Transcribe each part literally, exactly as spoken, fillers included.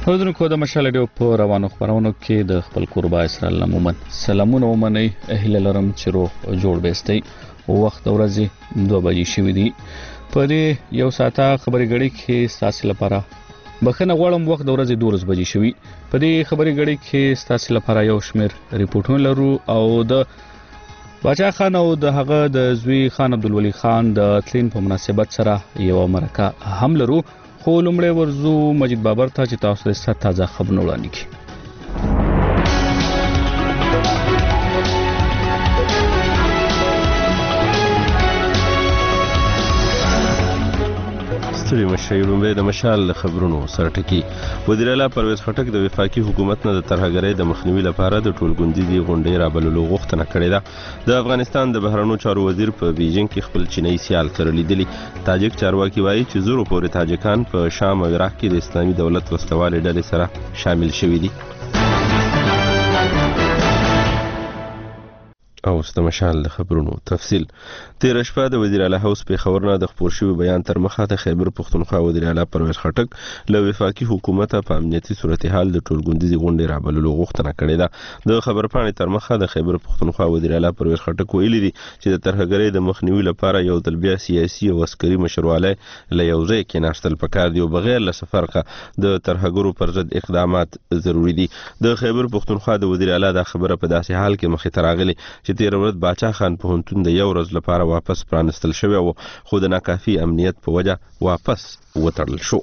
اوردونکو د مشال ریډیو په روانو خبرونو کې د خپل قربا اسرائیل عموما سلامونه ومني اهل لرم چې روح جوړ بهستي وخت ورځي دوه بجې شوې دي په دې یو ساعته خبري غړي کې ستاسو لپاره بخنه غواړم وخت ورځي دوه بجې شوې په دې خبري غړي کې ستاسو لپاره یو شمیر ریپورتونه لرو او د باچا خان او د هغه د زوی خان عبدالولي خان د تلین په مناسبت سره یو مرکه هم لرو خو لومړی ورزو مجید بابر ته چې تاسو ته تازه خبرونه وړاندې کړي. ستړي مشي لومړی د مشال خبرونو سره ټکی. وزیر اعلی پرویز خټک د وفاقي حکومت نه د ترهګرۍ د مخنیوي لپاره د ټولګوندیزي غونډې رابللو غوښتنه کړې ده. د افغانستان د بهرنیو چارو وزیر په بیجینګ کې خپل چینایي سیال سره لیدلي. تاجک چارواکي وایي چې زورو پورې تاجکان په شام او عراق کې د اسلامي دولت وسلوالې ډلې سره شامل شوي دي. او ست مشال خبرونو تفصیل. تیر شپه د وزیر اعلی هوس په خبرونه د خبر شوی بیان تر مخه د خیبر پختونخوا وزیر اعلی پرویز خټک له وفاقي حکومت په امنیتي صورتحال د ټولګوندیزي غونډې رابللو غوښتنه کړې ده. د خبرپاڼې تر مخه د خیبر پختونخوا وزیر اعلی پرویز خټک ویلي دي چې د ترهګرۍ د مخنیوي لپاره یو ځل بیا سیاسي او عسکري مشروعاله له یو ځای کې ناشتل پکار دی او بغیر له سفرقه د ترهګرو پر ضد اقدامات ضروری دي. د خیبر پختونخوا د وزیر اعلی د خبره په داسې حال کې مخې ته راغلي چې تیر ورځ باچا خان پوهنتون د یو ورځ لپاره واپس پرانستل شوی او خو د ناکافي امنیت په وجه واپس وتړل شو.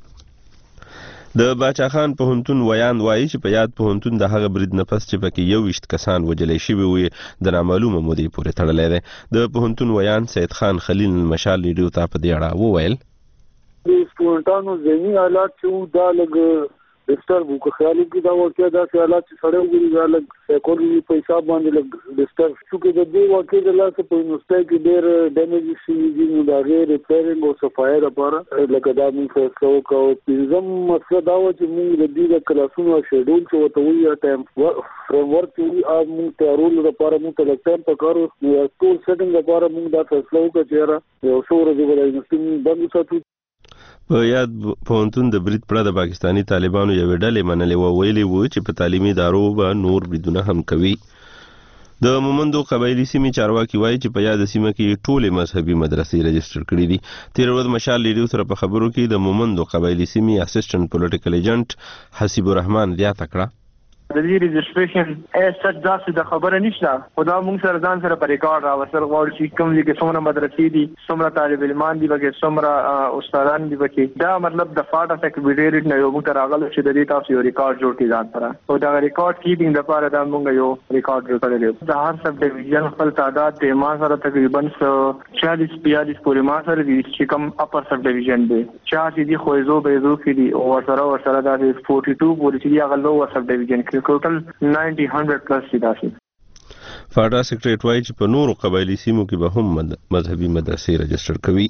د باچا خان پوهنتون ویان وایي چې په یاد پوهنتون د هغه برید نه پس چې پکې یو ویشت کسان وجلې شوي وي د نامعلومه مودې پورې تړلی دی. د پوهنتون ویان سید خان خلیل مشال ریډیو ته په دې اړه وویل د سټوډنټانو ذهني حالات چې دا لږ ډسټرب وکړ. خیالي کې دا واقعیا داسې حالات چې سړی وګوري دا لږ سایکولوژي په حساب باندې لږ ډسټرب شو. چې د دې واقعې د لاسه په یونیورسټۍ کې ډېر ډیمیج شوي دي نو د هغې ریپیرنګ او صفایي لپاره لکه دا موږ فیصله وکړه. او پنځم مسله دا وه چې موږ د دې د کلاسونو شیډول چې ورته وایي یا ټایم فریم ورک چې وایي هغه موږ تیارولو لپاره موږ ته لږ ټایم پکار و. نو ټول سیټینګ لپاره موږ دا فیصله وکړه چې یاره یو څو ورځې به دا یونیورسټي موږ بند وساتو. په یاد پوهنتون د برید پړه د پاکستانی طالبانو یوې ډلې منلې و ویلي و چې په تعلیمي ادارو به نور بریدونه هم کوي. د مومندو قبایلی سیمې چارواکي وایي چې په یاد سیمه کې ټولې مذهبي مدرسې رجسټر کړي دي. تیر ورځ مشال ریډیو سره په خبرو کې د مومندو قبایلی سیمې اسسټنټ پولیټیکل ایجنټ حسیب الرحمن زیاته کړه د دې رجسټریشن اس سچ داسې د خبره نشته. خدا موږ سره ځان سره په ریکارډ راوستل غواړو چې کوم دي کې څومره مدرسې دي څومره طالب علمان دي بګې څومره استادان دي بګې دا مطلب د فاټ اف سیکریټریټ نه یو موږ ته راغلی چې د دې تاسو یو ریکارډ جوړ کړئ ځان سره او دا ریکارډ کیپینګ لپاره دا موږ یو ریکارډ جوړ کړی دی. د هر سب ډیویژن خپل تعداد د ما سره تقریبا چالیس بیالیس پورې ما سره دي چې کوم اپر سب ډیویژن دی چا چې دي خوځو بهزو کې دي او ورسره ورسره دا بارلس پورې چې هغه لوور سب ډیویژن کې ټوټل نائنٹی ہنڈریڈ پلس سیدا سی. فاټا سیکریټ وایي چې په نورو قبایلی سیمو کې به هم مذهبي مدرسې رجسټر کوي.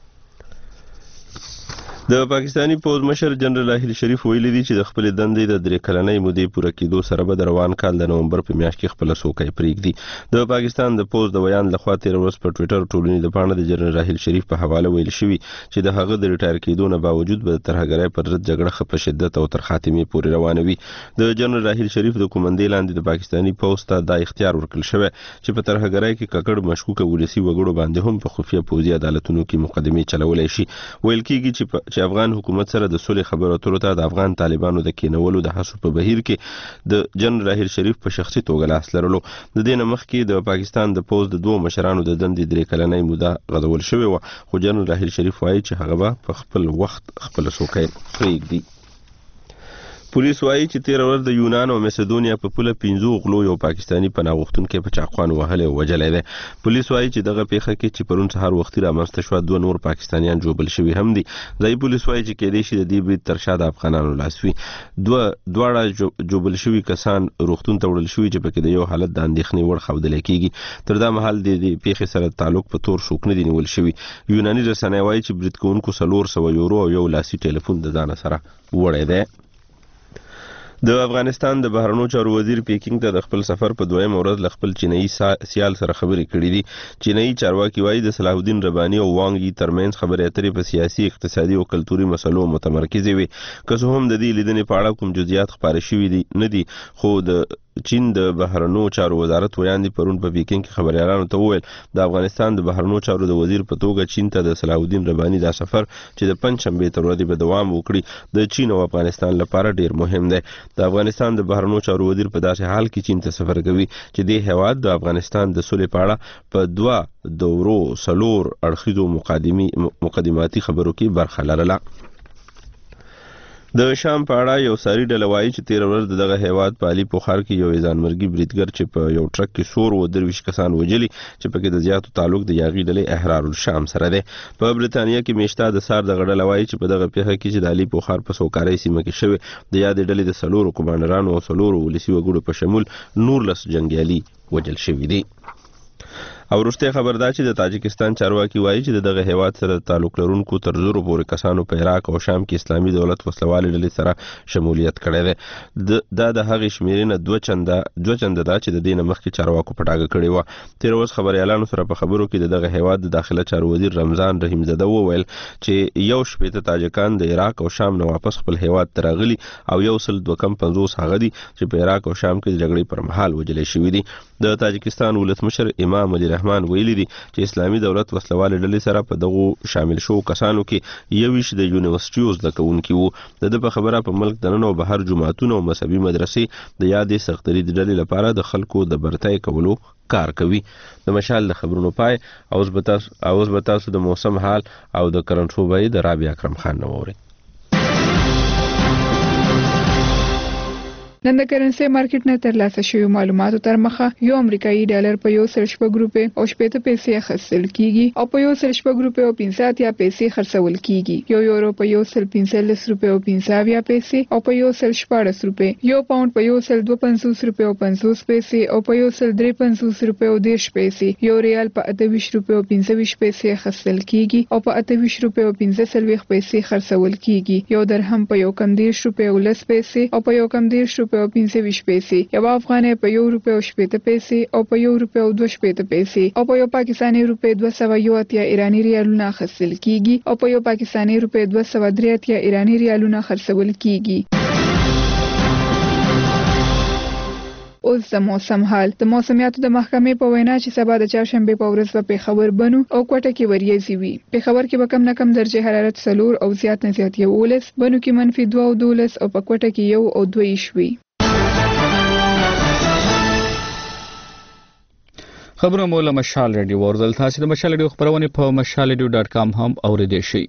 د پاکستانی پوز مشر جنرال راحیل شریف ویلي دي چې د خپل دندې د درې کلنۍ مودې پوره کېدو سره به د روان کال د نومبر په میاشت کې خپل څوکۍ پرېږدي. د پاکستان د پوز د ویان لخوا تیر ورځ په ټویټر ټولنې د پاڼه د جنرال راحیل شریف په حواله ویل شوي چې د هغه د ریټایر کېدو نه باوجود به د ترهګرۍ پر ضد جګړه په شدت او تر خاتمې پورې روانه وي. د جنرال راحیل شریف د کومندې لاندې د پاکستانی پوز ته دا اختیار ورکړل شوی چې په ترهګرۍ کې ککړ مشکوکه ولسي وګړو باندې هم په خفیه پوځي عدالتونو کې مقدمې چلولی شي. ویل کېږي چې افغان حکومت د سولې خبرو اترو ته د افغان طالبانو د کېنولو د هڅو په بهیر کې د جنرال راحیل شریف په شخصي توګه لاس لرلو. د دې نه مخکې د پاکستان د پوز د دوه مشرانو د دندې درې کلنۍ موده غځول شوې وه خو جنرال راحیل شریف وایي چې هغه به په خپل وخت خپله څوکۍ پرېږدي. پولیس وایي چې تیر ورځ د یونان او مسدونیا په پوله پنځو غلو یو پاکستانی پناه غوښتونکی په چاقوان وهلی او وژلی دی. پولیس وایي چې دغه پیښه کې چې پرون سهار وختي رامنځته شوه دوه نور پاکستانیان ژوبل شوي هم دي. ځایي پولیس وایي چې کېدای شي د دې برید تر شا د افغانانو لاس وي. دوه دواړه ژوبل شوي کسان روغتون ته وړل شوي چې پکې د یو حالت د اندېښنې وړ ښودلی کېږي. تر دا مهال د دې پیښې سره تعلق په تور څوک نه دي نیول شوي. یوناني رسنۍ وایي چې برید کوونکو څلور سوه یورو او یو لاسي ټلیفون د ځانه سره وړی دی. د افغانستان د بهرنیو چارو وزیر پیکینګ ته د خپل سفر په دویم ورځ ل خپل چینایي سیال سره خبرې کړې دي. چینایي چارواکي وایي د صلاح الدین رباني او وانګ یي ترمنځ خبرې اترې په سیاسي، اقتصادي او کلتوري مسلو متمرکزې وي. که څه هم د دې لیدنې په اړه کوم جزئیات خپاره شوي دي نه دي، خو د چین د بهرنیو چارو وزارت ویاندې پرون په پیکینګ کې خبريالانو ته وویل د افغانستان د بهرنیو چارو د وزیر په توګه چین ته د صلاح الدین رباني دا سفر چې د پنځشنبه تر ورځې به دوام وکړي د چین او افغانستان لپاره ډیر مهم دی. د افغانستان د بهرنیو چارو وزیر په داسې حال کې چین ته سفر کوي چې د هیواد د افغانستان د سولې په اړه په دوه دورو سلور اړخیزو مقدمي مقدماتي خبرو کې برخه لرله. د شام په اړه یو ساري ډله وایي چې تیر ورځ دغه هیواد په علي پوخار کې یو ځانمرګي بریدګر چې په یو ټرک کې سور و درویش کسان وجلي چې پکې د زیاتو تعلق د یاغي ډلې احرار الشام سره دی. په برتانیا کې میشته د سار د غړل وایي چې په دغه پیښه کې چې د علي پوخار په سوکاري سیمه کې شوی د یاد ډلې د سلورو کمانډرانو او سلورو ولسی وګړو په شمول نورلس جنگیالي وجل شوی دی. او وروسته خبر دا چې د تاجکستان چارواکي وایي چې دغه هیواد سره تعلق لرونکو تر زرو پورې کسانو په عراق او شام کې اسلامي دولت وسلوالې ډلې سره شمولیت کړی دی. دا د هغې شمیرې نه دوه چنده دوه چنده ده چې د دې نه مخکې چارواکو په ډاګه کړې وه. تېره ورځ خبریالانو سره په خبرو کې د دغه هیواد د داخله چارو وزیر رمضان رحیم زاده وویل چې یو شپېته تاجکان د عراق او شام نه واپس خپل هیواد ته راغلي او یو سل دوه کم پنځوس هغه دي چې په عراق او شام کې د جګړې پر مهال وجلې شوي دي. د تاجکستان ولسمشر امام علي رحمان ویلي دي چې اسلامي دولت وسلوالې ډلې سره په دغه شامل شو کسانو کې یویش د یونیورسيټیو زده کوونکي وو. د د په خبره په ملک دننه او بهر جماعتونو او مذهبي مدرسې د یادې سختري ډلې لپاره د خلکو د برتای کولو کار کوي. د مشال د خبرونو پای اوس به تاسو اوس به تاسو د موسم حال او د کرنٹ صوبې د رابعه اکرم خان نووري. نن د کرنسي مارکیټ نه ترلاسه شوی معلوماتو تر مخه یو امریکایي ډالر په یو سل شپږ روپۍ او شپېته پیسې اخیستل کیږي او په یو سل شپږ روپۍ او پنځه اتیا پیسې خرڅول کیږي. یو یورو په یو سل پنځلس روپۍ او پنځه اویا پیسې او په یو سل شپاړس روپۍ. یو پاوند په یو سل دوه پنځوس روپۍ او پنځوس پیسې او په یو سل درې پنځوس روپۍ او دېرش پیسې. یو ریال په اته ویشت روپۍ او پنځه ویشت پیسې اخیستل کیږي او په اته ویشت روپۍ او پنځه څلوېښت پیسې خرڅول کیږي. یو درهم په یو کم دېرش روپۍ او لس پیسې او په یو کم دېرش روپۍ او پنځه ویشت پیسې. یو افغانۍ په یو روپۍ او شپېته پیسې او په یو روپۍ او دوه شپېته پیسې او په یو پاکستاني روپۍ دوه سوه یو اتیا ایراني ریالونه اخیستل کیږي او په یو پاکستاني روپۍ دوه سوه درې اتیا ایراني ریالونه خرڅول کیږي. اوس د موسم حال. د موسمیاتو د محکمې په وینا چې سبا د چهارشنبې په ورځ به پېښور بنو او کوټه کې وریځې وي. پېښور کې به کم نه کم درجه حرارت څلور او زیات نه زیات یولس، بنو کې منفي دوه او دولس او په کوټه کې یو او دوه ایش وي. خبرونه مو له مشال ریډیو ورزل تاسو د مشال ریډیو خبرونه په مشال ریډیو ډاټ کام هم اوریدئ شئ.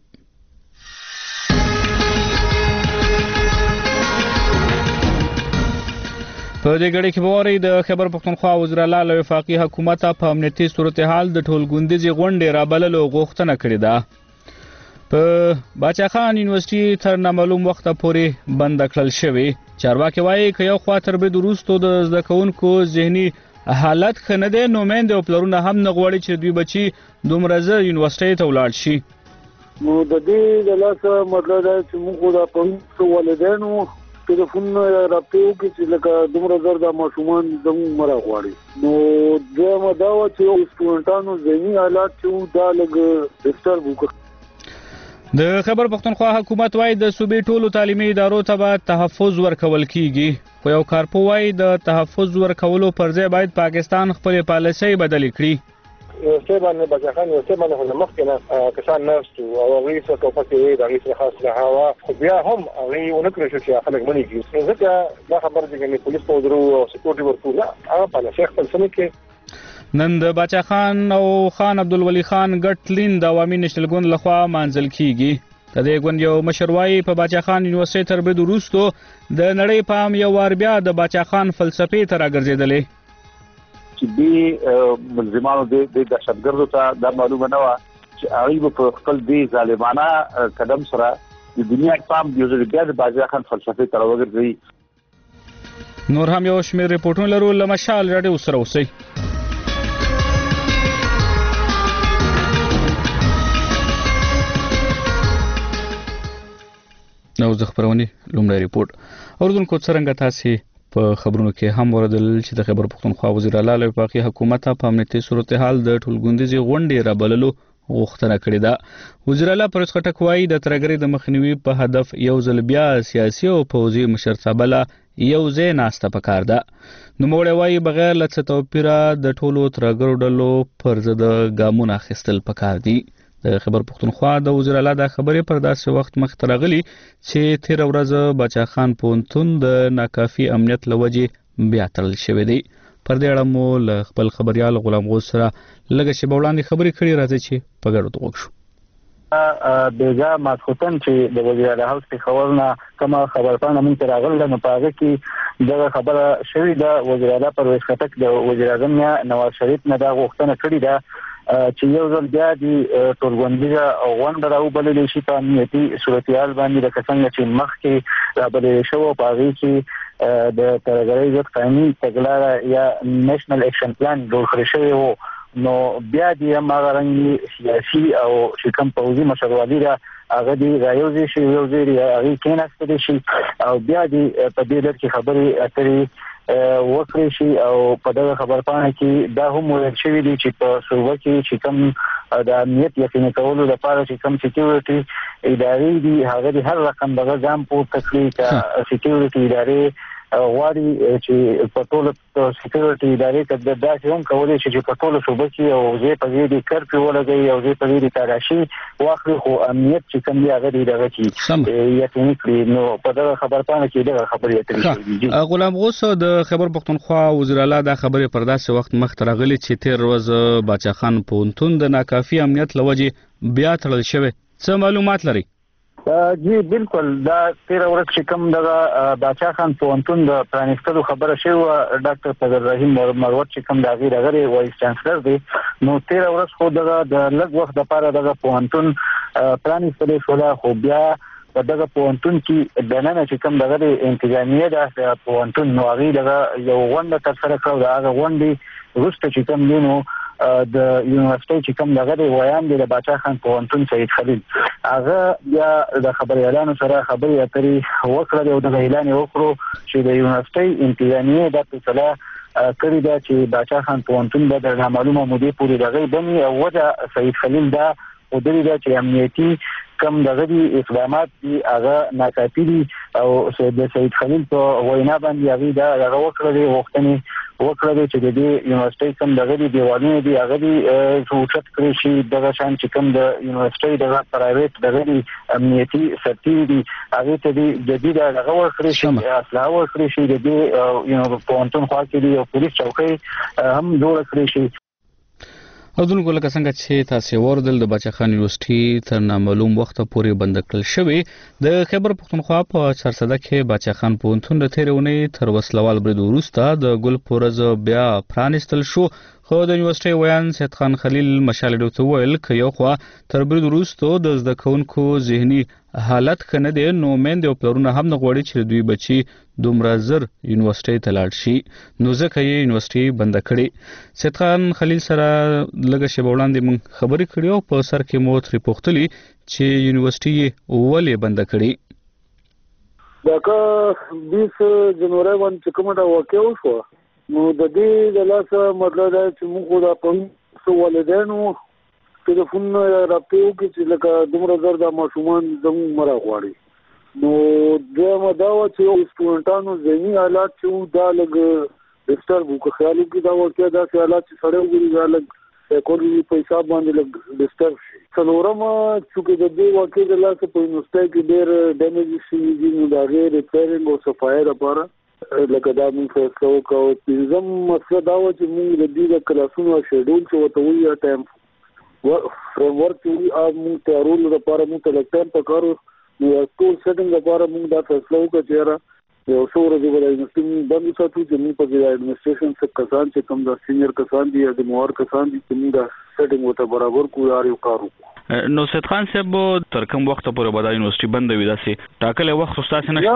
په دې غړي کې بوري د خبر پښتونخوا وزیراعلی له وفاقي حکومت په امنیتي صورتحال د ټولګوندیزي غونډې رابللو غوښتنه کړې ده. په باچاخان یونیورسيټي تر نامعلوم وخت پورې بند کړل شوی. چارواکي وایي چې یو خوا تر به دروستو د زده کوونکو ذهني حالت خنه ده، نو مند او پلرونه هم نه غوړي چې دوی بچي دومره زر یونیورسيټي ته ولاړ شي. نو د دې د لاسه مطلب دا چې موږ د پولیسو ولدانو ټلیفون راپیو کې چې لکه دومره زر د ماشومان زموږ مره غواړي. نو دویمه دا وه چې سټوډنټانو ذهني حالات چې دا لږ ډسټرب وکړي. د خبر پښتونخوا حکومت وايي د صوبې ټولو تعلیمي ادارو ته به تحفظ ورکول کیږي. خو یو کارپو وايي د تحفظ ورکولو پر ځای باید پاکستان خپل پالیسۍ بدلې کړي. یو څه باندې بچخان یو څه باندې هم مخکنه کسان نرسو او هغه څه کو پکې وي د هغه څه خاص نه هوا خو بیا هم هغه ونکړي چې خلک مني کیږي. ځکه دا خبر دي چې پولیس په درو او سکیورټي ورکول هغه په شیخ خپل سم کې نن د باچا خان او خان عبدالولي خان ګټلین د عوامي نشنل ګوند لخوا مانځل کیږي. د دې ګوند یو مشروعي په باچا خان یونیورسيټي تر به وروسته د نړۍ پام یو وار بیا د باچا خان فلسفي ته راګرځیدلې. چې دی ملزمانو د دهشتګردو ته دا معلومه نه وه چې هغوی په خپل دې ظالمانه قدم سره د دنیا پام یو ځل بیا د باچا خان فلسفې ته راوګرځوي. نور هم یو شمېر ریپورټونه لرو له مشال راډیو سره اوسئ. نو نو د خبرونې لومړی ریپورت اوردونکو څرنګه تاسو په خبرونو کې هم وردل چې د خیبر پختونخوا وزیر اعلی له وفاقي حکومت په امنیتي صورتحال د ټولګوندیزي غونډې رابللو غوښتنه کړې ده. وزیر اعلی پرس خټک وایي د ترګری د مخنیوي په هدف یو ځل بیا سیاسي او پوځي مشرتابه لا یو ځای ناسته پکار ده. نو موږ وایي بغیر له توپیره د ټولو ترګرو ډلو پر ضد ګامونه اخیستل پکار دي. د خیبر پختونخوا د وزیر اعلی د خبرې پر داسې وخت مخ ترغلي چې تیر ورځ باچا خان پونتون د ناکافي امنیت لوجې بیا تړل شوی دی. پر دې اړه مو له خپل خبريال غلام غوث سره لږه شی وړاندې خبرې کړې راځي چې په ګډه وګورو. دغه ماسختن چې د وزیر اعلی هاوس په خبرونه کومه خبرپاڼه مونږ ته راغله نو په هغه کې دغه خبره شوې ده. وزیر اعلی پرویز خټک د وزیر اعظم نواز شریف نه دا غوښتنه کړې ده چې یو ځل بیا د ټولګوندیزه غونډه راوبلل شي په امنیتي صورتحال باندې د څنګه چې مخکې راوبلل شو په هغه کې د ترګری ضد قانوني تګلاره یا نېشنل اکشن پلان جوړ کړی شوی وو. نو بیا د ماغرنګي سیاسي او شکم پوزي مشروعي را هغه دی رايوځي شي یو ځای هغه کېناستل شي او بیا د په دې لړ کې خبرې اترې وکړي شي او په دغه خبرپاڼه کې دا هم ویل شوی دی چې په صوبه کې چې کوم د امنیت یقیني کولو لپاره چې کوم سکیورټي ادارې دي هغه د هر رقم دغه ځام پورته کړی چې سکیورټي ادارې غواړي چې په ټولو سکیورټي ادارې ته د داسې هم کولای شي چې په ټولو صوبه کې او ځای په ځای د کرفیو ولګي او ځای په ځای د تراشي واخلي خو امنیت چې کوم دی هغه دی دغه چې یقیني کړي. نو په دغه خبرپاڼه کې دغه خبرې اترې شوې. غلام غوث د خیبر پختونخوا وزیر اعلی دا خبرې پر داسې وخت مخ ترغلي چې تیر ورځ باچا خان پونتون د ناکافي امنیت لوجې بیا تړل شوی. څه معلومات لري؟ جی بالکل دا تیر ورځ چې کوم دغه باچا خان پونتون د پرانیستلو خبره شوی ډاکټر فضل رحیم مروت چې کوم دا غیر غیر وایس چانسلر دی نو تیر ورځ خو دغه د لږ وخت لپاره دغه پونتون پرانیستل شو خو بیا په دغه پونتون کې د نن چې کوم دغه انتظامیه د پونتون نو هغه دغه یو غونډه تر سره کړو دا غونډه وروسته چې کوم نو د یونیورسيټي چې کوم دغه ویان دی د باچا خان پونتون سید خلیل هغه بیا د خبري اعلان سره خبري اترې وکړه او د اعلان وکړو چې د یونیورسيټي انتظامیه د فیصله کړی دا چې باچا خان پونتون به د معلومه مودې پورې دغه بني او وجه سید خلیل دا او د دې چې امنیتي کم دغه اقدامات دي هغه ناکافي دي او د سید خلیل په وینا باندې هغه دا هغه وکړه وختنی وکړه چې د دې یونیورسيټي کم دغه دیوالونه دي هغه دي څوچت کړی شي دغه شان چې کم د یونیورسيټي دغه پرایویټ دغه امنیتي سرتي دي هغه ته د جديد هغه ورکړي شي اصلاح ورکړي شي د دې یو پونتون خوا کې دی او پولیس چوکۍ هم جوړ کړی شي. او دغه لکه څنګه چې تاسو وردل د باچا خان یونیورسيټي تر نامعلوم وخت پورې بند کړل شوی. د خیبر پختونخوا په چارسده کې باچا خان پونتون د تیرونی تر وسلوال برید وروسته د ګل پورز بیا پرانستل شو. خو د یونیورسيټي ویان سید خان خلیل مشال ډوته ویل ک یو خو تر برید وروسته د زده کوونکو ذهني حالت کنه دي نو مند او پلرونه هم نه غوړي چې دوی بچي دومره زر یونیورسيټي ته لاړ شي نو ځکه یې یونیورسيټي بند کړي. سید خان خلیل سره لږه شی وړاندې مون خبرې کړې او په سر کې مو ترې پوښتلې چې یونیورسيټي ولې بند کړي. دغه بیس جنوري باندې کومه دا واقع وشو نو د دې د لاسه مطلب دا چې موږ دا په څو ولدانو ټلیفون راپیو کې چې لکه دومره زر د ماشومان زموږ مرا غواړي نو دغه دا و چې سټوډنټانو ذهني حالات چې دا لګ ډسټرب وکړي خیال کې دا ورته دا حالات چې سره وګوري دا لګ کولی پیسې باندې لګ ډسټرب شي. څلورم چې د دې واقع د لاسه په یونیورسيټي کې ډېر ډیمیج شي نو دا غیر ریپیرینګ او صفای لپاره لکه دا موږ فیصله وکړو. پنځم مسله دا و چې موږ د دې د کلاسونو شیډول چې وته وی ټایم فریم ورک وی موږ تیارول لپاره موږ ته ټایم پکارو نو ټول سیټینګ لپاره موږ دا فیصله وکړو چې را یو څو ورځې ولې یونیورسيټي باندې ساتو چې موږ په دې اډمنسټریشن څخه کسان چې کوم د سینیئر کسان دي یا د مور کسان دي چې موږ دا سیټینګ وته برابر کوو یو کارو. نو سید خان صاحب تر کوم وخت پورې به دا یونیورسيټي بند وي داسې ټاکلې وخت خو تاسو نشته؟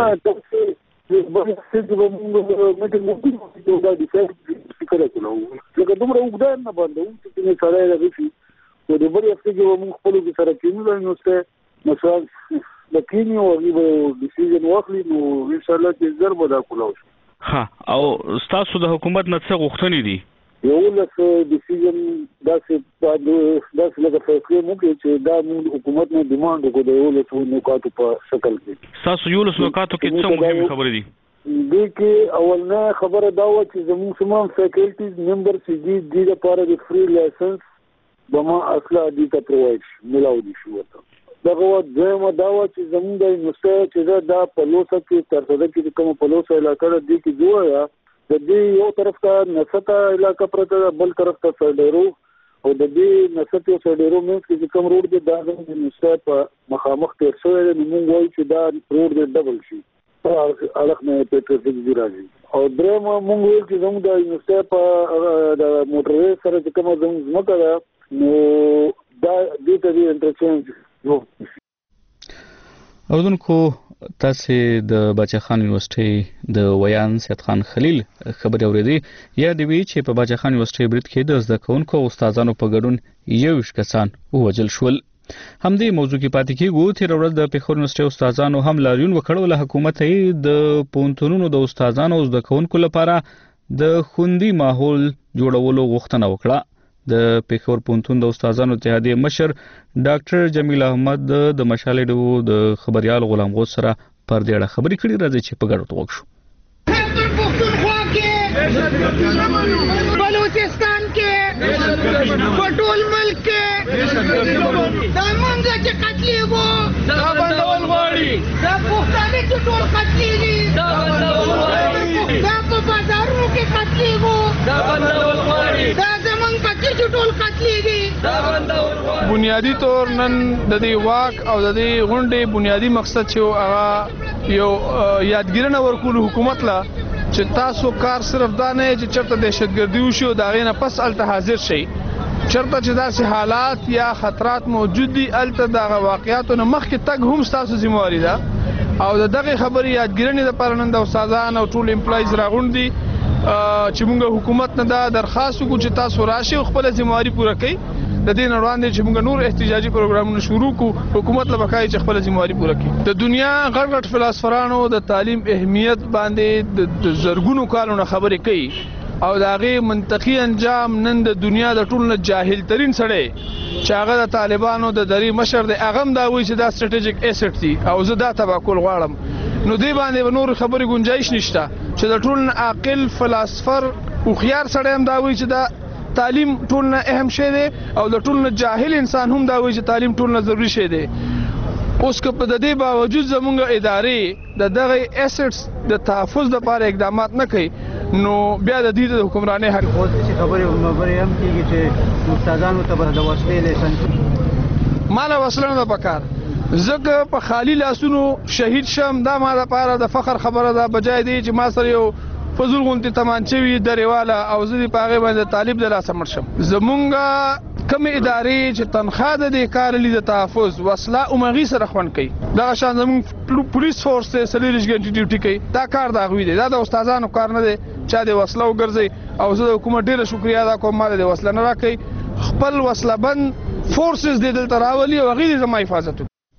بس چې موږ مټ موږ دا د فکر کوو لکه دومره وګدان نه باندې چې نه سره راځي نو د بل هفته کې موږ خپل کې سره کېنو نو څه مثلا د کینی او غو ډیسیژن واخلي نو ان شاء الله چې زر به دا کولاو شي. ها او تاسو د حکومت نه څه غوښتنې دي؟ یو لس ډیسیژن داسې داسې لکه فیصله مو کې چې دا موږ حکومت نه ډیمانډ وکړو د یو لس نکاتو په شکل کې. تاسو یو لس نکاتو کې څه مهمه خبرې دي؟ دې کې اولنه خبره دا و چې زموږ سمام فیکلټیز ممبر چې دي د لپاره د فری لایسنس بما اصله دي ته پرووایډ ملاو دي شو ته. دغه دغه دا و چې زموږ د یونیورسيټي چې دا په لوسه کې تر څو کې کوم په لوسه علاقه دي کې جوړه د دې یو طرف ته نستا علاقه پرته بل طرف ته سړیرو او د دې نستا سړیرو مینس کې کوم روډ دی دا د یونیورسيټي په مخامخ تر څو د موږ وایي چې دا روډ دی ډبل شي الګ نه په ټریفیک دی راځي. او درېم موږ ویل چې زموږ د یونیورسيټي په د موټر سره چې کوم زموږ مکه نو دا دې ته دی انټرچینج نو اردوونکو تاسو د بچخان یونیورسيټي د ویان سید خان خلیل خبري اوریدي یا دی وی چې په بچخان یونیورسيټي برید کې د زده کوونکو او استادانو په ګډون یو کسان ووجل شول. همدې موضوع کې پاتې کېږو تیر ورځ د پیښور یونیورسيټي استادانو هم لاریون وکړو له حکومت یې د پونتونونو د استادانو او زده کوونکو لپاره د خوندي ماحول جوړولو غوښتنه وکړه. د پیښور پونتون د استادانو اتحادیې مشر ډاکټر جمیل احمد د مشالې ډو د خبريال غلام غوث سره پر دې اړه خبرې کړې راځي چې په ګډه توګه شو. بلوچستان کې پټول ملک کې دا مونږ چې قتلې وو دا بندول غواړي دا پښتانه چې ټول قتلېږي دا بندول غواړي دا په بازارونو کې قتلې وو دا بندول غواړي دا زمونږ بچي چې ټول قتلېږي دا بندول غواړي. بنیادی طور نن د دې واک او د دې غونډې بنیادی مقصد چې هغه یو یادګیرنه ورکول حکومت لا چې تاسو کار صرف دا نه چې چرته دهشتګردي وشي او دا غینه پس الته حاضر شي چرته چې داسې حالات یا خطرات موجود دي الته د واقعیاتو نه مخکې تګ هم تاسو ذمہواری ده او دغه خبري یادګیرنه د پرنند او استادان او ټول امپلایز راغونډي چې موږ حکومت نه دا درخواست وکړو چې تاسو راشي خپل ذمہواری پوره کړئ. د دې نه وړاندې چې موږ نور احتجاجي پروګرامونه شروع کړو حکومت له بقای چې خپل ذمہواری پوره کړي. د دنیا غړ غړ فلسفرانو د تعلیم اهمیت باندې د زرګونو کالونو خبرې کوي او دا غي منطقي انجام نن د دنیا د ټول نه جاهل ترين سړی چې هغه د طالبانو د دری مشر د اغم دا وایي چې دا ستراتیژیک ایسټ دي او زه دا تبا کول غواړم. نو دی باندې نور خبرې گنجائش نشته چې د ټول نه عاقل فلسفر او خيار سړی هم دا وایي چې دا تعلیم ټول نه اهم شی دی او د ټول نه جاهل انسان هم دا وایي چې تعلیم ټول نه ضروری شی دی. اوس که په دې باوجود زموږ ادارې د دغه ایسټس د تحفظ لپاره اقدامات نه کوي نو بیا د دې د حکمرانۍ حق خو چې خبرې مبرې هم کیږي چې استادانو ته د وسلې لیسنس مال وسلنه د پکار زګ په خالی لاسونو شهید شم دا ما د پاره د فخر خبره ده بجای دی چې ما سره یو فزول غونتی تمانچوي درېواله او زه په هغه باندې طالب د لاسه مړ شم. زمونږ کوم ادارې چې تنخواه د دې کار لید تحفظ وسله او مغي سره خوان کوي دا شان زمونږ پولیس فورس ته سلیریج ګنټي ډیوټي کوي دا کار دا غوي دی دا د استادانو کار نه دی چا د وسله وګرځي او زه د حکومت ډیره شکریا ادا کوم مال د وسله نه راکړي خپل وسله بند فورسز د دلته راولي او غي د زما حفاظت.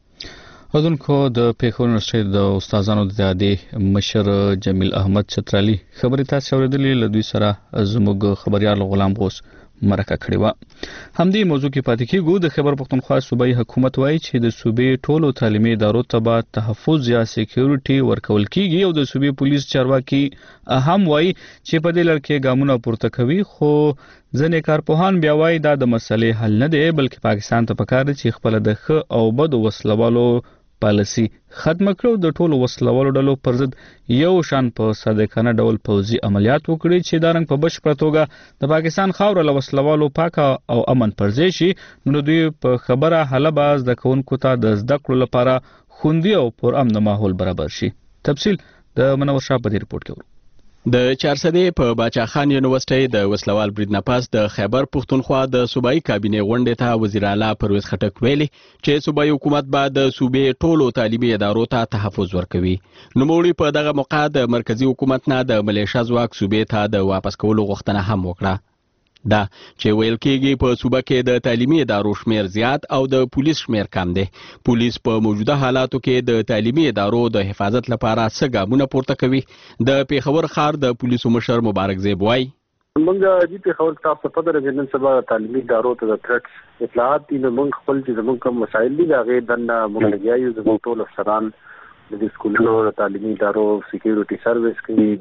اردوونکو د پیښور یونیورسيټي د استادانو د اتحادیې مشر جمیل احمد چترالي خبرې تاسو اوریدلې له دوی سره زموږ خبريال غلام غوث مرکه کړې و. همدې موضوع کې پاتې کېږو. د خیبر پختونخوا صوبایي حکومت وایي چې د صوبې ټولو تعلیمي ادارو ته به تحفظ یا سکیورټي ورکول کیږي او د صوبې پولیس چارواکي هم وایي چې په دې لړ کې ګامونه پورته کوي خو ځنې کارپوهان بیا وایي دا د مسلې حل نه دی بلکې پاکستان ته پکار دی چې خپل د ښه او بد وسلوالو پالیسي ختم کړو د ټولو وسلوالو ډلو پر ضد یو شان په صادقانه ډول پوځي عملیات وکړي چې دا رنګ په بشپړه توګه د پاکستان خاور له وسلوالو پاک او امن پرځای شي نو دوی په خبره حل باز د کوونکو ته د زده کړو لپاره خوندي او پر امن ماحول برابر شي. تفصیل د منور شاه په دې رپورت کې ورو. د چارسدې په باچاخان یونیورسيټي د وسلوال برید نه پاس د خیبر پختونخوا د صوبایي کابینه غونډې ته وزیر اعلی پرویز خټک ویلي چې صوبایي حکومت به د صوبې ټولو تعلیمي ادارو ته تحفظ ورکوي. نوموړي په دغه موقع د مرکزی حکومت نه د ملیشیا ځواک صوبې ته د واپس کولو غوښتنه هم وکړه. دا چې ویل کېږي په صوبه کې د تعلیمي ادارو شمیر زیات او د پولیس شمیر کم دی. پولیس په موجوده حالاتو کې د تعلیمي ادارو د حفاظت لپاره څه ګامونه پورته کوي. د پیښور ښار د پولیسو مشر مبارک زیب وایي موږ د پیښور تاسو په پدره جنن سبا تعلیمي ادارو ته د تھریټس اطلاعات دي. موږ خپل چې زموږ کوم مسایل دي هغه دنه موږ لګیایو زموږ ټول افسران د سکولونو تعلیمي ادارو سکیورټي سرویس کې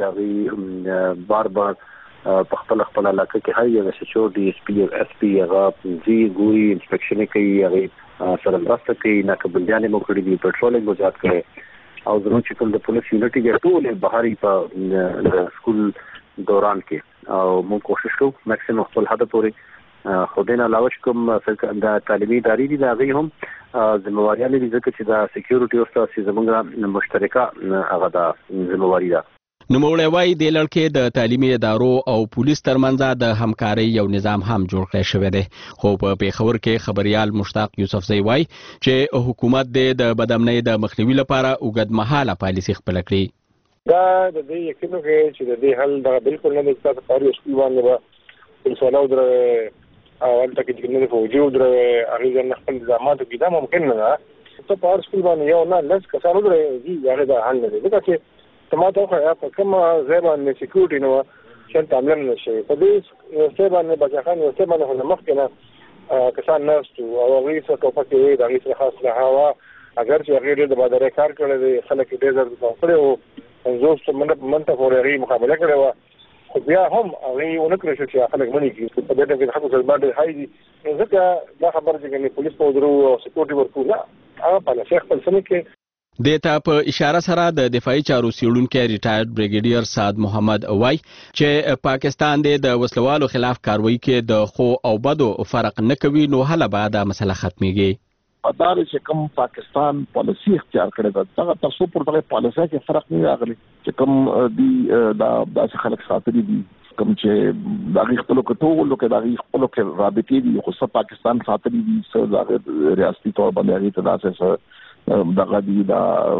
دا بار بار په خپل خپل علاقه کې هاي د شو ډي اس پی او اس پی هغه جی ګوري انسپیکشن کوي هغه سره مرسته کوي نه کبندیانه مو کړی دي پټرولینګ وزارت کوي او زموږ چې کوم د پولیس یونټي د ټول بهاري په سکول دوران کې او موږ کوشش کوو ماکسیمم خپل هدف پورې خودین علاوه کوم د تعلیمي ادارې دي دا غي هم ذمہواری لري ځکه چې دا سکیورټي او تاسو زموږه مشترکه هغه دا ذمہواری ده. نوموړی وایي د لړکې د تعلیمي ادارو او پولیس ترمنځ د همکارۍ یو نظام هم جوړ کړی شوی دی. خو په پیښور کې خبريال مشتاق یوسفزی وایي چې حکومت د بدامنۍ د مخنیوي لپاره اوږدمهاله پالیسي خپل کړي. دا د دې یقینو کې چې د دې حل دا بالکل نه د تاسو کاري سکول باندې به پولیسانو درو او انت کې د نه فوجي درو هغه نه خپل نظامات کې دا ممکن نه ده. ته په سکول باندې یو نه لږ کسانو درو دي هغه دا حل نه دي ځکه چې تماته خو په کوم ځای باندې سکیورټي نو چې تعامل نشي په دې څه باندې بچخان یو څه باندې مخکنه کسان نهستو او هغه څه کوپه کې دا هیڅ خاص نه هوا اگر چې هغه د بازار کار کړل خلک ډېر ځل کړو زوست منته فوري مقابله کړې و خو بیا هم هغه ونکړي چې چې خلک مني کې په دې کې حق سلمان هاي دي ځکه دا خبر چې پولیس په درو او سکیورټي ورکو نه هغه په شیخ په سن کې دیتا په اشاره سره د دفاعي چارو سیړونکو ریټایرډ بریګیډیر سعد محمد وای چې پاکستان د وسلوالو خلاف کاروایی کې د خو او بدو فرق نه کوي نو هله بعد مسله ختميږي. پدار چې کوم پاکستان پالیسی اختیار کړی دا دا تاسو په دغه پالیسي کې فرق نه راغلی چې کوم دی دا داسې خلک ساتري دي کوم چې دا خپل کټو لکه دا خپل کې رابطې دي خو صف پاکستان ساتري دي څو ریاستي تور باندې ته داسې دغه دی دا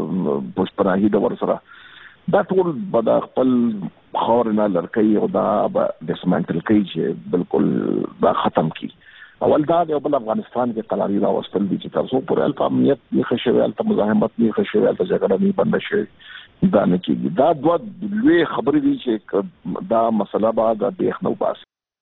پښتناهي د ورسره دا ټول بدا خپل خور نه لړکې او دا ډیسمنټل کوي چې بالکل دا ختم کی. اول دا د بل افغانستان کې قلاري راوستل دي چې تاسو پر الف امنیت نه خښوي الف مزاحمت نه خښوي الف جګړه نه بند شي دا نه کیږي. دا دوه لوی خبرې دي چې دا مسله بعد د بیخنو باس.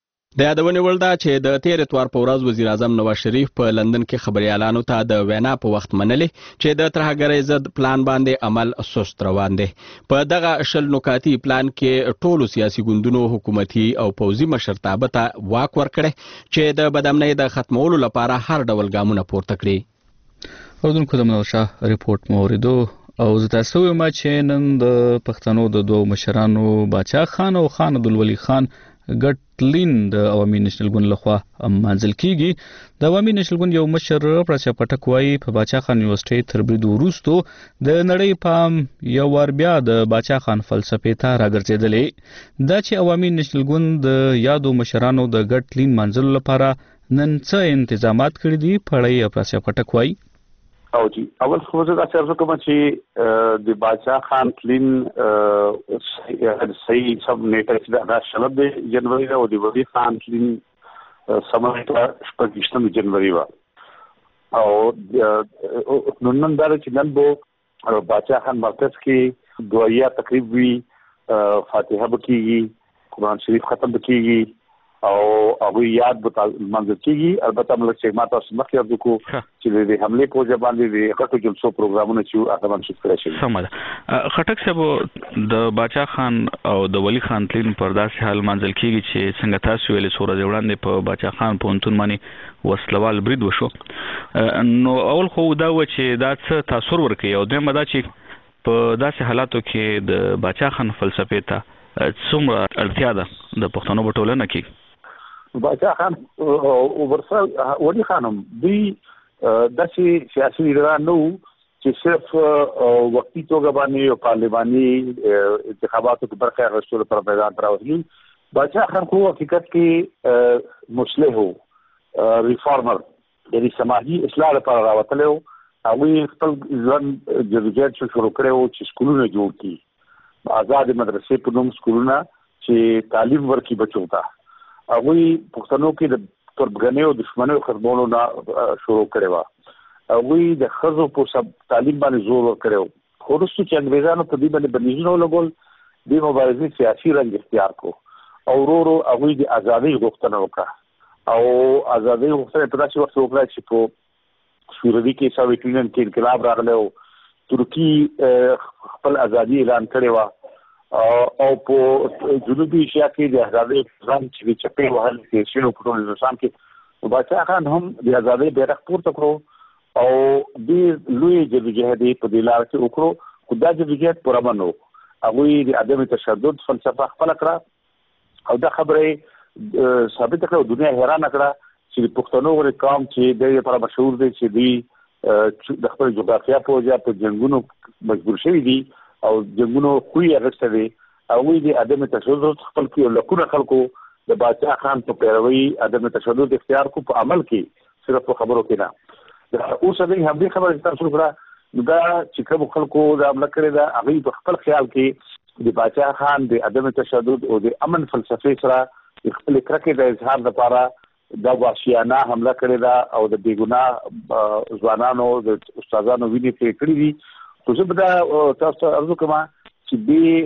د یادونې وړ ده چې د تیر اتوار په ورځ وزیر اعظم نواز شریف په لندن کې خبريالانو ته د وینا په وخت منلې چې د ترهګرۍ ضد پلان باندې عمل سست روان دی. په دغه شل نکاتی پلان کې ټولو سیاسي ګوندونو حکومتي او پوځي مشرتابه ته واک ورکړي چې د بدامنۍ د ختمولو لپاره هر ډول ګامونه پورته کړي. اردوونکو د منوشه ریپورت موریدو او زه تاسو وایم چې نن د پښتنو د دوه مشرانو باچا خان او خان عبدالولي خان ګټلین د عوامي نېشنل ګوند لخوا منځل کیږي. د عوامي نېشنل ګوند یو مشر پرچا پټک وایي په باچا خان یونیورسيټي تر برید وروسته د نړۍ پام یو ور بیا د باچا خان فلسفې ته راګرځېدلې. دا چې عوامي نېشنل ګوند د یادو مشرانو د ګټلین منځل لپاره نن څه انتظامات کړی دي پړی پرچا پټک وایي. او جی اول خو زه دا څه کوم چې د باچا خان کلین صحیح سب نیټه چې دا شلب جنوري او د ولی خان کلین سمته شپږم جنوري وا او نن دا چې نن بو باچا خان مرکز کې دعایا تقریب وی فاتحه بکیږي قرآن شریف ختم بکیږي او هغه یاد به منځ کېږي. البته موږ چې ماته سمخ یاد وکړو چې د حمله په ځبان دي غټو جلسو پروګرامونه چې هغه منځ کړی شي. سمه خټک صاحب د باچا خان او د ولی خان تلین پر داسې حال منځل کېږي چې څنګه تاسو ویلې سورې وړاندې په باچا خان پونتون باندې وسلوال برید وشو نو اول خو دا و چې دا څه تاثیر ورکړي او دوی مدا چې په داسې حالاتو کې د باچا خان فلسفې ته څومره اړتیا ده د پښتنو په ټولنه کې. باچا خان او ورسره ولی خانم دوی داسې سیاسي لیډران نو چې صرف وقتی توګه باندې او پارلماني انتخاباتو کې برخه اخیستلو پر میدان راوځي. باچا خان خو حقیقت کې مصلح وو ریفارمر یعنی سماجی اصلاح لپاره راوتلی وو. هغوی خپل ځوان جدوجہد شروع کړی وو چې سکولونه جوړ کړي آزاد مدرسې په نوم سکولونه چې تعلیم ورکړي بچو ته هغه پښتنو کې د تربګنې او دښمنۍ خربونو نه شروع کړي وا هغه د خزو په سب تعلیم باندې زور ورکړو خو وروسته چې انګریزانو په دې باندې بندیزونه لګول د مبارزې سیاسي رنګ اختیار کو او ورو ورو هغه د ازادۍ غوښتنه وکړه او ازادۍ غوښتنه په داسې وخت وکړه چې په سوریه کې سوویت یونین کې انقلاب راغلی او ترکی خپل ازادي اعلان کړی و او په جنوبي ایشیا کې د ازادۍ ځان چې چپې وهل کې شنو په ټول هندوستان کې باچا خان هم د ازادۍ بیرغ پورته کړو او د لوی جدوجہد په دې لار کې وکړو خو دا جدوجہد پوره منو هغه د عدم تشدد فلسفه خپل کړه او دا خبره ثابت کړه دنیا حیران کړه چې پښتنو غره قوم چې د لپاره مشهور دي چې دی د خپل جغرافیا په وجه په جنگونو مجبور شوی دي او جنگونو خوې اغسته دي او د عدم تشدد خپل کې لکونه خلکو د باچا خان په پیروي عدم تشدد اختیار کو په عمل کې صرف په خبرو کې نه دا اوس هم هم خبره تاسو کړه دا چې کوم خلکو دا عمل کړی دا هغه په خپل خیال کې د باچا خان د عدم تشدد او د امن فلسفه سره خپل کرکه د اظهار لپاره دا واشیانه حمله کړې ده او د بیګنا ځوانانو د استادانو ویني پرې کړې دي خو زه به دا تاسو ارزو کوم چې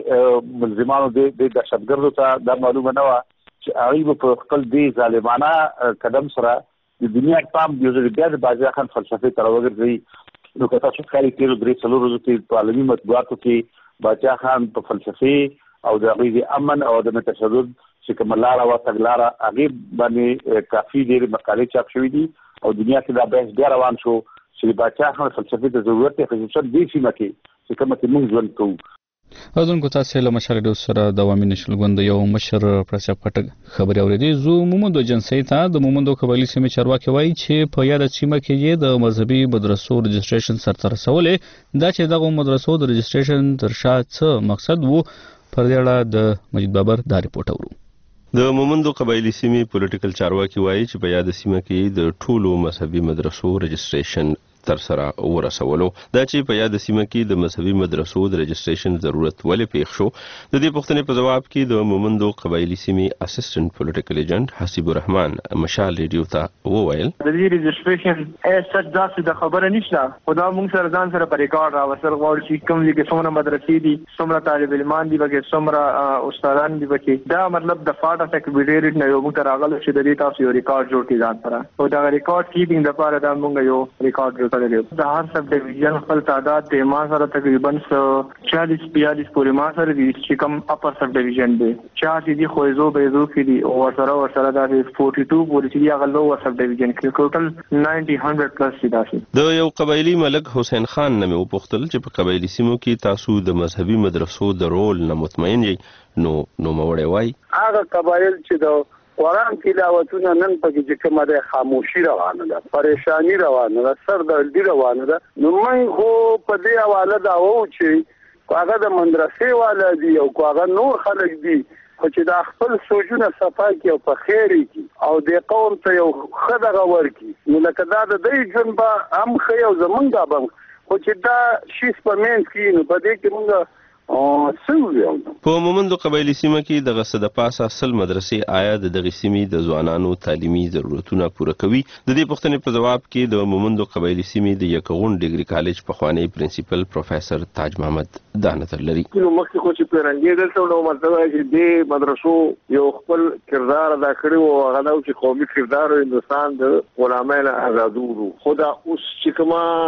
د ملزمانو د دهشتګردو ته دا معلومه نه وه چې هغوی به په خپل دې ظالمانه قدم سره د دنیا پام یو ځل بیا د باچا خان فلسفې ته راوګرځوي نو که تاسو ښکاري تېرو درې څلور ورځو کې په عالمي مطبوعاتو کې باچا خان په فلسفې او د هغوی د امن او د تشدد چې کومه لاره وه تګلاره هغې باندې کافي ډېرې مقالې چاپ شوي دي او دنیا کې دا بحث بیا روان شو چې د باچا خان فلسفې ته ضرورت دی خصوصا دې سیمه کې چې کومه کې موږ ژوند کوو اذن کو تاسو له مشر د سره د عوامي نشل غوند یو مشر پرسه پټ خبري اوریدي زو مومندو جنسي ته د مومندو قبایلی سیمه چارواکي وایي چې په یاد سیمه کې د مذهبي مدرسو رجستریشن سره رسولې دا چې دغه مدرسو د رجستریشن تر شا څه مقصد وو پر دې اړه د مجید بابر دا ریپورت اورو د مومندو قبایلی سیمې پولیټیکل چارواکي وایي چې په یاد سیمه کې د ټولو مذهبي مدرسو رجستریشن تر سره ورسولو دا چې په یاد سیمه کې د مذهبي مدرسو د رجستریشن ضرورت ولې پیښ شو د دې پوښتنې په جواب کې د مومندو قبایلی سیمې اسسټنټ پولیټیکل ایجنټ حسیب الرحمن مشال ریډیو ته وویل د دې رجستریشن اس سچ داسې د خبره نشته خدا موږ سره ځان سره په ریکارډ راوسر غواړو چې کوم دي کې څومره مدرسې دي څومره طالب علمان دي بګې څومره استادان دي بګې دا مطلب د فاټا سیکریټریټ نه یو موږ ته راغلی چې د دې تاسو یو ریکارډ جوړ کړئ ځان سره او دا ریکارډ کیپینګ لپاره دا موږ یو ریکارډ جوړ د هر سب ډیویژن خپل تعداد د ما سره تقریبا چالیس بیالیس پورې ما سره دي چې کوم اپر سب ډیویژن دی چا دي خوځو بيزو کې دي او سره ور سره د بیا بیا پورې چې هغه لو سب ډیویژن کې ټوټل نائنٹی هنډرډ پلس دي داسي د یو قبایلی ملک حسین خان نوم وپوښتل چې په قبایلی سیمو کې تاسو د مذهبي مدرسو د رول نه مطمئن یې نو نو موړی وای هغه قبایل چې د قرآن تلاوتونه نن پکې چې کومه د خاموشي روانه ده پریشانی روانه ده سردردي روانه ده نو مې خو په دې حواله دا وو چې هغه د مدرسې والا دي او هغه نور خلک دي خو چې دا خپل سوچونه صفا کې او په خیر کې او د قوم ته یو خدغه ورکی نو لکه دا د دې جون به هم خو یو زمونږ به خو چې دا شیس په مینس کې نو په دې کې مونږ او څو په مومندو قبایلی سیمه کې د غسه د پاسه اصل مدرسې آیا د دغه سیمې د ځوانانو تعلیمي ضرورتونه پوره کوي د دې پوښتنې په جواب کې د مومندو قبایلی سیمې د یکغون ډیګري کالج په خوانی پرنسپل پروفیسور تاج محمد دا نظر لري نو مخکې خو چې پیرنګي دلته نو مطلب چې د مدرسو یو خپل کردار ادا کړی او هغه نو چې قومي کردار هندستان د غلامانه آزادورو خدا اوس چې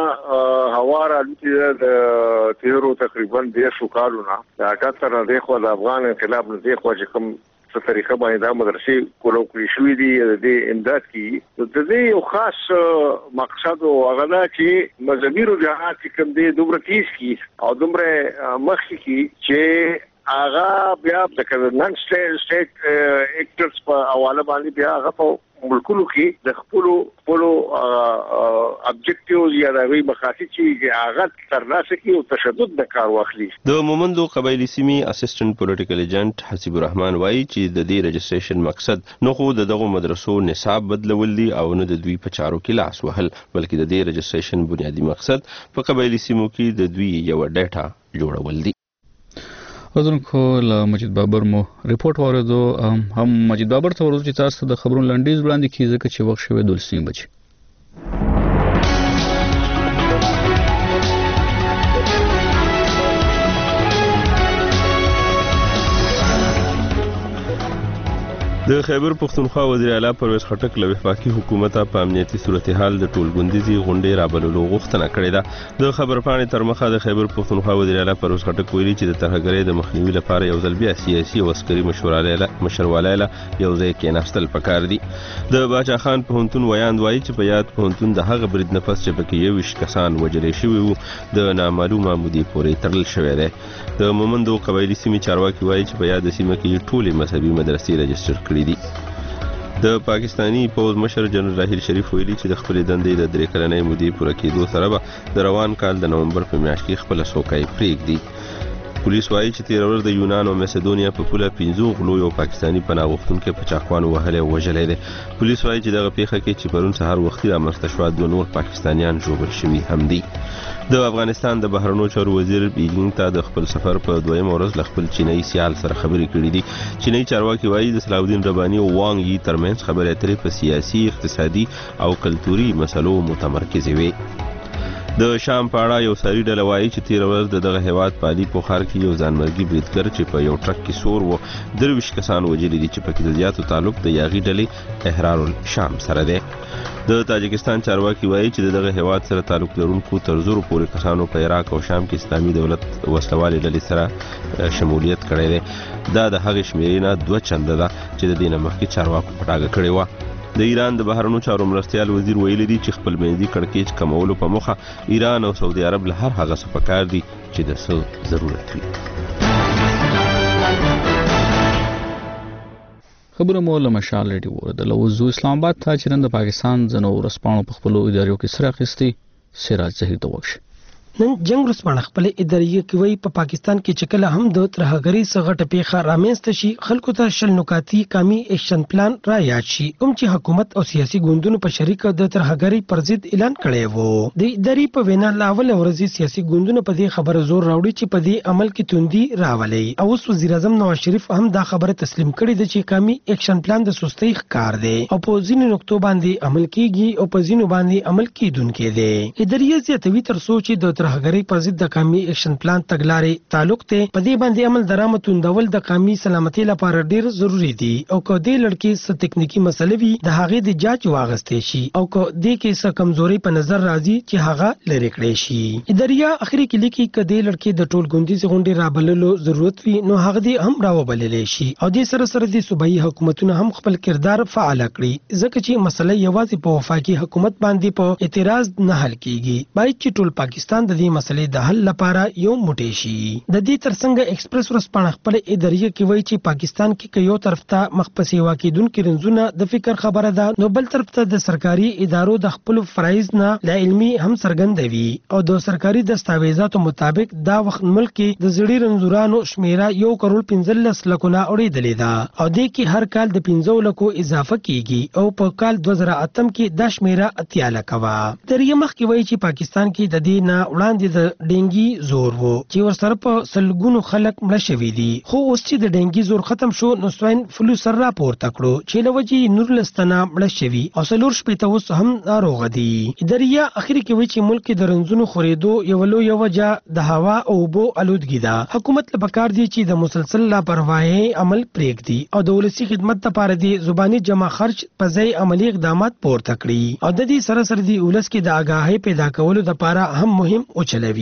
کما هواره د تیرو تقریبا ډیر شو لونه دا کتر نه دی خو د افغان انقلاب نه دی خو چې کوم څه طریقه باندې دا مدرسې کولو کړی شوې دي د امداد کې د دې یو خاص مقصد او هغه دا چې مذهبي رجحانات کوم دي دومره تیز کی او دومره مخکې کی چې هغه بیا د نن سټیټ سټیټ اکټرز په حواله باندې بیا هغه په ملکونو کې د خپل خپل ابجیکټیوز یا د وی مقاصد چې هغه ترلاسه کوي او تشدد د کار واخلي د مومندو قبایلی سیمې اسسټنټ پولیټیکل ایجنټ حسیب الرحمن وایي چې د دې رجستریشن مقصد نو خو دغه مدرسو نصاب بدلول دي او نه د دوی په چارو کې لاس وهل بلکې د دې رجستریشن بنیادی مقصد په قبایلی سیمو کې د دوی یو ډیټا جوړول دي اذنکو له مجید بابر مو ریپورت اوریدو هم مجید بابر ته ورته چې تاسو د خبرونو لنډیز وړاندې کیږي ځکه چې وخت شوی دولسنی بجې. د خیبر پختونخوا وزیر اعلی پرویز خټک له وفاقي حکومت په امنیتي صورتحال د ټولګوندیزي غونډې رابللو غوښتنه کړې ده. د خبرپاڼې تر مخه د خیبر پختونخوا وزیر اعلی پرویز خټک ویلي چې د ترهګرۍ د مخنیوي لپاره یو ځل بیا سیاسي او عسکري مشروالی له یو ځای کېناستل پکار دي. د باچا خان پوهنتون ویاند وایي چې په یاد پوهنتون د هغه برید نه پس چې پکې یوویشت کسان وژلي شوي وو د نامعلومه مودې پورې تړل شوی دی. د مومندو قبایلي سیمې چارواکي وایي چې په یاد سیمه کې ټولې مذهبي مدرسې رجسټر کړي دي. د پاکستانی پوز مشر جنرال راحیل شریف ویلي چې د خپل دندې د درې کلنې مودې پوره کېدو سره به د روان کال د نومبر په میاشت کې خپل څوکۍ پرېږدي. پولیس وایي چې تیر ورځ د یونان او مسدونیا په پوله پنځو غلو یو پاکستانی پناه غوښتونکي په چاقوانو وهلی او وژلی دی. پولیس وایي چې دغه پیښه کې چې پرون سهار وختي رامنځته شوه دوه نور پاکستانیان ژوبل شوي هم دي. د افغانستان د بهرنیو چارو وزیر بیلینګ ته د خپل سفر په دویمه ورځ له خپل چینایي سیال سره خبرې کړې دي. چینایي چارواکي وایي د صلاح الدین رباني او وانګ یي ترمنځ خبرې اترې په سیاسي، اقتصادي او کلتوري مسلو متمرکزې وي. د شام په اړه یو ساري ډله وایي چې تیر ورځ د دغه هیواد په علي پوخار کې یو ځانمرګي بریدګر چې په یو ټرک کې سور و درویشت کسان وژلي دي چې پکې د زیاتو تعلق د یاغي ډلې احرار الشام سره دی. د تاجکستان چارواکي وایي چې دغه هیواد سره تعلق لرونکو تر زرو پورې کسانو په عراق او شام کې اسلامي دولت وسلوالې ډلې سره شمولیت کړی دی. دا د هغې شمېرې نه دوه چنده ده چې د دې نه مخکې چارواکو په ډاګه کړې وه. د ایران د بهرنیو چارو مرستیال وزیر ویلي دي چې خپل منځي کړکېچ کمولو په موخه ایران او سعودي عرب له هر هغه څه پکار دي چې د څه ضرورت وي. خبره مو له مشال ریډیو ورده له وزو اسلام آباد ته چې نن د پاکستان ځنو ورسپانو په خپلو ادارو کې سره اخیستي سراج ظهیر ته وښه. نن جنگ رسمانه خپل ادارې کوي په پاکستان کې چې کله هم د ترهګرۍ څخه پیښه رامنځته شي خلکو ته شل نکاتی کامي اکشن پلان را یاد شي کوم چې حکومت او سیاسي ګوندونو په شریک د ترهګرۍ پر ضد اعلان کړی وو. د ادارې په وینا لاول ورځي سیاسي ګوندونو په دې خبره زور راوړي چې په دې عمل کې توندي راولي او اوس وزیر اعظم نواز شریف هم دا خبره تسلیم کړې ده چې کامي اکشن پلان د سستۍ ښکار دی او په ځینو نقطو باندې عمل کیږي او په ځینو باندې عمل کیدونکې دی. ادارې زیاتوي تر څو چې د ترهګرۍ پر ضد د قومي اکشن پلان تګلارې تعلق ته په دې باندې عمل درامه توندول د قومي سلامتۍ لپاره ډیر ضروری دي او که دې لړکې څه تکنیکی مسلې وي د هغې د جاج واغستې شي او که دې کې څه کمزوري په نظر راځي چې هغه لرې کړې شي. ادارې اخري کې لیکي ک دې لړکې د ټول ګوندیز غونډې رابللو ضرورت وي نو هغه دې هم راوبللې شي او دې سره سره د صوبایي حکومتونو هم خپل کردار فعال کړي ځکه چې مسله یوازې په وفاقي حکومت باندې په اعتراض نه حل کیږي باید چې ټول پاکستان د دې مسلې د حل لپاره یو موټی شي. د دې ترڅنګ ایکسپریس ورسپانه خپل ادارې کې وایي چې پاکستان کې یو طرف ته مخ په سیوا کېدونکو رنځونه د فکر خبره ده نو بل طرف ته د سرکاري ادارو د خپل فرایض نه لا علمي هم څرګندوي او د سرکاري دستاویزاتو مطابق دا وخت ملک کې د زړی رنځورانو شمیره یو کروڑ پنځلس لکونه اورېدلې ده او د کې هر کال د پنځو لکو اضافه کیږي او په کال دوه زره اتم کې د شمیره اتیا لکه وا. درې مخ کې وایي چې پاکستان کې د دې نه وړاندې د ډینګي زور وو چې ورسره په سلګونو خلک مړه شوي دي خو اوس چې د ډینګي زور ختم شو نو سواین فلو سر راپورته کړو چې له وجې نور لستانه مړه شوي او څلور شپېته اوس هم ناروغه دي. ادارې اخري کې وایي چې ملک کې د رنځونو خورېدو یو لویه وجه د هوا او اوبو آلودګي ده. حکومت له پکار دی چې د مسلسل لاپرواهۍ عمل پرېږدي او د ولسي خدمت لپاره د زباني جمع خرچ په ځای عملي اقدامات پورته کړي او د دې سره سره د ولس کې د آګاهۍ پیدا کولو لپاره هم مهم وچلوي.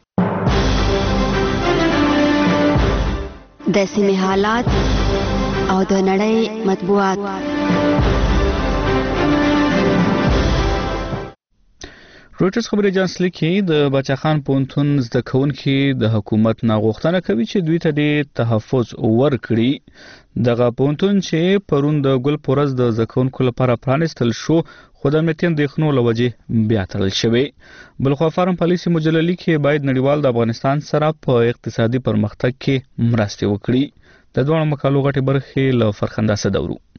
د سیمې حالات او د نړۍ مطبوعات. رويټرز خبري اژانس لیکي د باچا خان پوهنتون زده کوونکي د حکومت نه غوښتنه کوي چې دوی ته د تحفظ ورکړي. دغه پوهنتون چې پرون د ګل پورز د زده کوونکو لپاره پرانستل شو خو د امنیتي اندېښنو له وجې بیا تړل شوی. بلخوا فارم پالیسي مجلې کې باید نړیوال د افغانستان سره په اقتصادي پرمختګ کې مرسته وکړي. د دوه مقالو غټي برخې له فرخنده سدورو.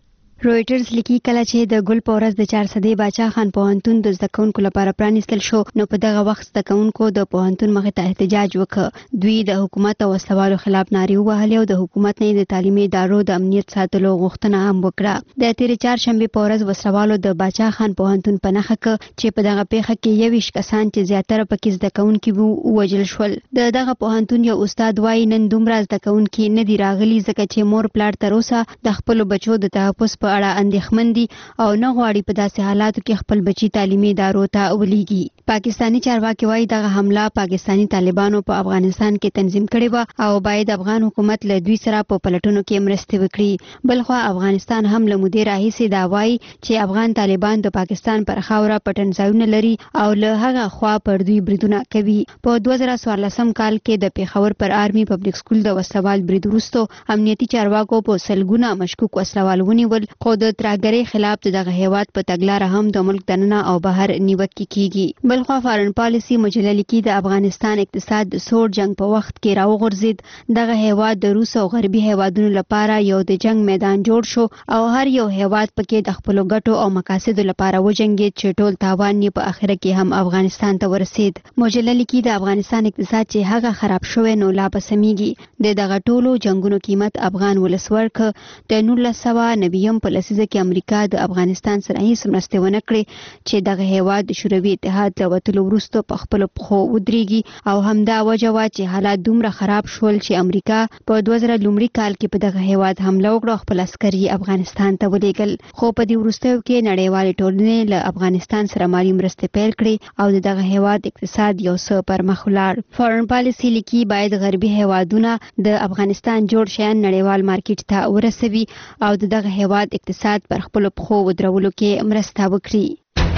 رويټرز لیکي کله چې د ګل پورز د چارسدې باچا خان پوهنتون د زده کوونکو لپاره پرانیستل شو نو په دغه وخت زده کوونکو د پوهنتون مخې ته احتجاج وکړ. دوی د حکومت او وسلوالو خلاف نارې وهلې او د حکومت نه د تعلیمي ادارو د امنیت ساتلو غوښتنه هم وکړه. د تیر چهارشنبه پورز وسلوالو د باچا خان پوهنتون په نخښه ک چې په دغه پیښه کې یویش کسان چې زیاتره پکې زده کوونکي وو وژل شول. د دغه پوهنتون یو استاد وایي نن دومره زده کوونکي نه دی راغلي ځکه چې مور پلار تر اوسه د خپل بچو د تحفظ په اړه اندېښمن دي او نه غواړي په داسې حالاتو کې خپل بچي تعلیمي ادارو ته ولېږي. پاکستانی چارواکي وایي دغه حمله پاکستانی طالبانو په افغانستان کې تنظیم کړې و او باید افغان حکومت له دوی سره په پلټونو کې مرسته وکړي. بلخو افغانستان هم له مودې راهیسې دا وایي چې افغان طالبان د پاکستان پر خاوره پټنځایونه لري او له هغه خوا پر دوی بریدونه کوي. په دوه زره څوارلسم کال کې د پیښور پر آرمي پبلک سکول د وسلوال برید وروسته امنیتي چارواکو په سلګونه مشکوک وسلوال ونیول خو د ترهګرۍ خلاف دغه هیواد په تګلاره هم د ملک دننه او بهر نیوکه کیږي. بلخو فارن پالیسی مجله لیکي د افغانستان اقتصاد د سوړ جنگ په وخت کې راوغورځید. دغه هیواد د روس او غربي هیوادونو لپاره یو د جنگ میدان جوړ شو او هر یو هیواد پکې د خپل ګټو او مقاصدو لپاره وجنګید چې ټول تاوان یې په اخر کې هم افغانستان ته ورسید. مجله لیکي د افغانستان اقتصاد چې هغه خراب شوی نو لا به سميږي. د دغه ټولو جنگونو قیمت افغان ولس ورک د نولس سوه نویم په لسیزه کې امریکا د افغانستان سره هیڅ مرسته ونه کړې چې دغه هیواد د شوروي اتحاد له وتلو وروسته په خپل پخو ودرېږي او همدا وجه وا چې حالات دومره خراب شول چې امریکا په دوه زره لومړي کال کې په دغه هیواد حمله وکړه خپل عسکر افغانستان ته ولېږل. خو په دې وروستیو کې نړیوالې ټولنې له افغانستان سره مالي مرستې پیل کړې او د دغه هیواد اقتصاد یو څه پر مخ ولاړ. فارن پالیسی لیکي باید غربي هیوادونه د افغانستان جوړ شیان نړیوال مارکیټ ته ورسوي او د دغه هیواد اقتصاد پر خپل پخو ودرولو کې مرسته وکړي.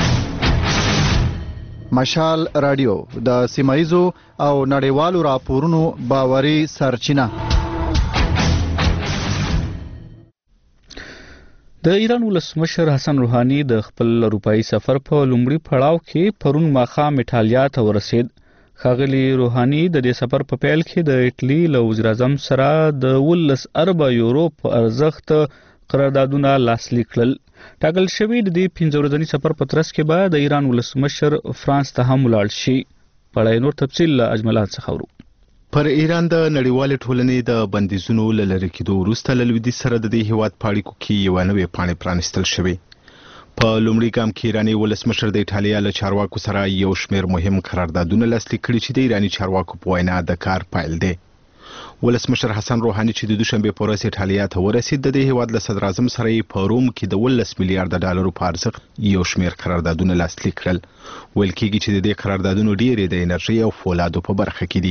مشال رادیو د سیمایزو او نړیوالو راپورونو باوري سرچینه. د ایران ولسمشر حسن روحاني د خپل اروپאי سفر په لومړي پړاو کې پرون ماښام ایټالیا ته ورسید. ښاغلي روحاني د دې سفر په پیل کې د ایټالي له وزیر اعظم سره د ولس اربه یورو په ارزښت قراردادونه لاسلیک کړل. ټاکل شوی د دې پنځه ورځني سفر په ترڅ کې به د ایران ولسمشر فرانس ته هم ولاړ شي. په نور تفصیل له اجملات څخه ورو. پر ایران د نړیوال ټولنې د بندیزونو لری کېدو وروسته له لویدیځ سره د دې هیواد په اړیکو کې یو نوې پاڼې پرانیستل شوې. په لومړي ګام کې ایراني ولسمشر د ایټالیا له چارواکو سره یو شمېر مهم قراردادونه لاسلیک کړي چې د ایراني چارواکو په وینا د کار پیل دی. ولسمشر حسن روحاني چې د دوشنبه په ورځ ایټالیا ته ورسید د دې هیواد له صدر اعظم سره په روم کې د ولس میلیارډ ډالرو په ارزښت یو شمېر قراردادونه لاسلیک کړل. ویل کېږي چې د دې قراردادونو ډېرې د انرژي او فولادو په برخه کې دي.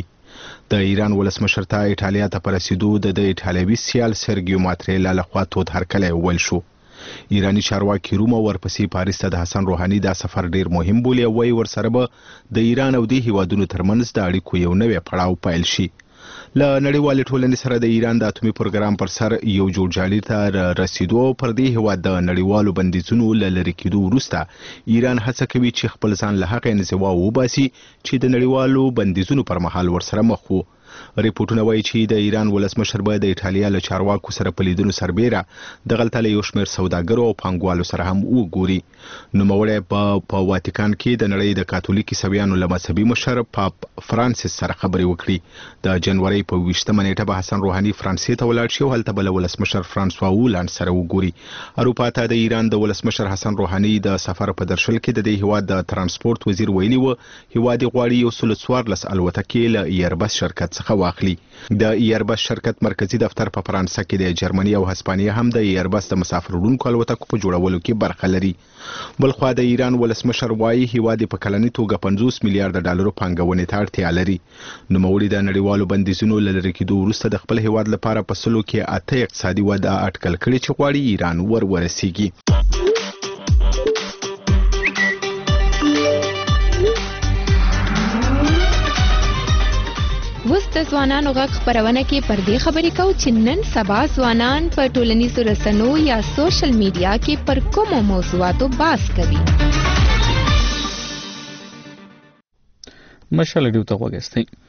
د ایران ولسمشر ته ایټالیا ته په رسیدو د ایټالوي سیال سرګیو ماتریلا لخوا تود هرکلی وویل شو. ایرانی چارواکي روم او ورپسې پاریس ته د حسن روحاني دا سفر ډیر مهم بولي او وايي ورسره به د ایران او د هیوادونو ترمنځ د اړیکو یو نوې پړاو پیل شي. له نړیوالې ټولنې سره د ایران د اتومي پروګرام پر سر یو جوړجاړي ته رسیدو پر دې هیواد د نړیوالو بندیزونو له لری کېدو وروسته ایران هڅه کوي چې خپل ځان له هغه انزوا وباسي چې د نړیوالو بندیزونو پر مهال ورسره مخ وو. ریپورتونه وایي چې د ایران ولسمشر به د ایټالیا له چارواکو سره په لیدنو سربیره د غلطه له یو شمېر سوداګرو او پانګوالو سره هم وګوري. نوموړی په په واتیکان کې د نړۍ د کاتولیک عیسویانو له مذهبي مشر پاپ فرانسیس سره خبرې وکړي. د جنوري په ویشتمه نیټه به حسن روحاني فرانسې ته ولاړ شي او هلته به له ولسمشر فرانسوا هولاند سره وګوري. اروپا ته د ایران د ولسمشر حسن روحاني د سفر په درشل کې د دې هیواد د ترانسپورت وزیر ویلي و هیواد غواړي یو سل څوارلس الوتکې له ایربس شرکت څخه واخلي. د ایربس شرکت مرکزی دفتر په فرانسه کې د جرمني او هسپانیا هم د ایربس د مسافرونکو الوتکو په جوړولو کې برخه لري. بلخوا د ایران ولسمشر وایي هیواد په کلنی توګه پنځوس میلیارډ ډالرو پانګونې ته اړتیا لري. نوموړي د نړیوالو بندیزونو له لری کېدو وروسته د خپل هیواد لپاره په سلو کې اته اقتصادي وده اټکل کړي چې غواړي ایران ور ورسیږي. وست ځوانانو غږ خبرونه کې پر دې خبرې کوو چې نن سبا ځوانان په ټولنیزو رسنیو یا سوشل میډیا کې پر کومو موضوعاتو بحث کوي. مشال ډیو ته وګورئ.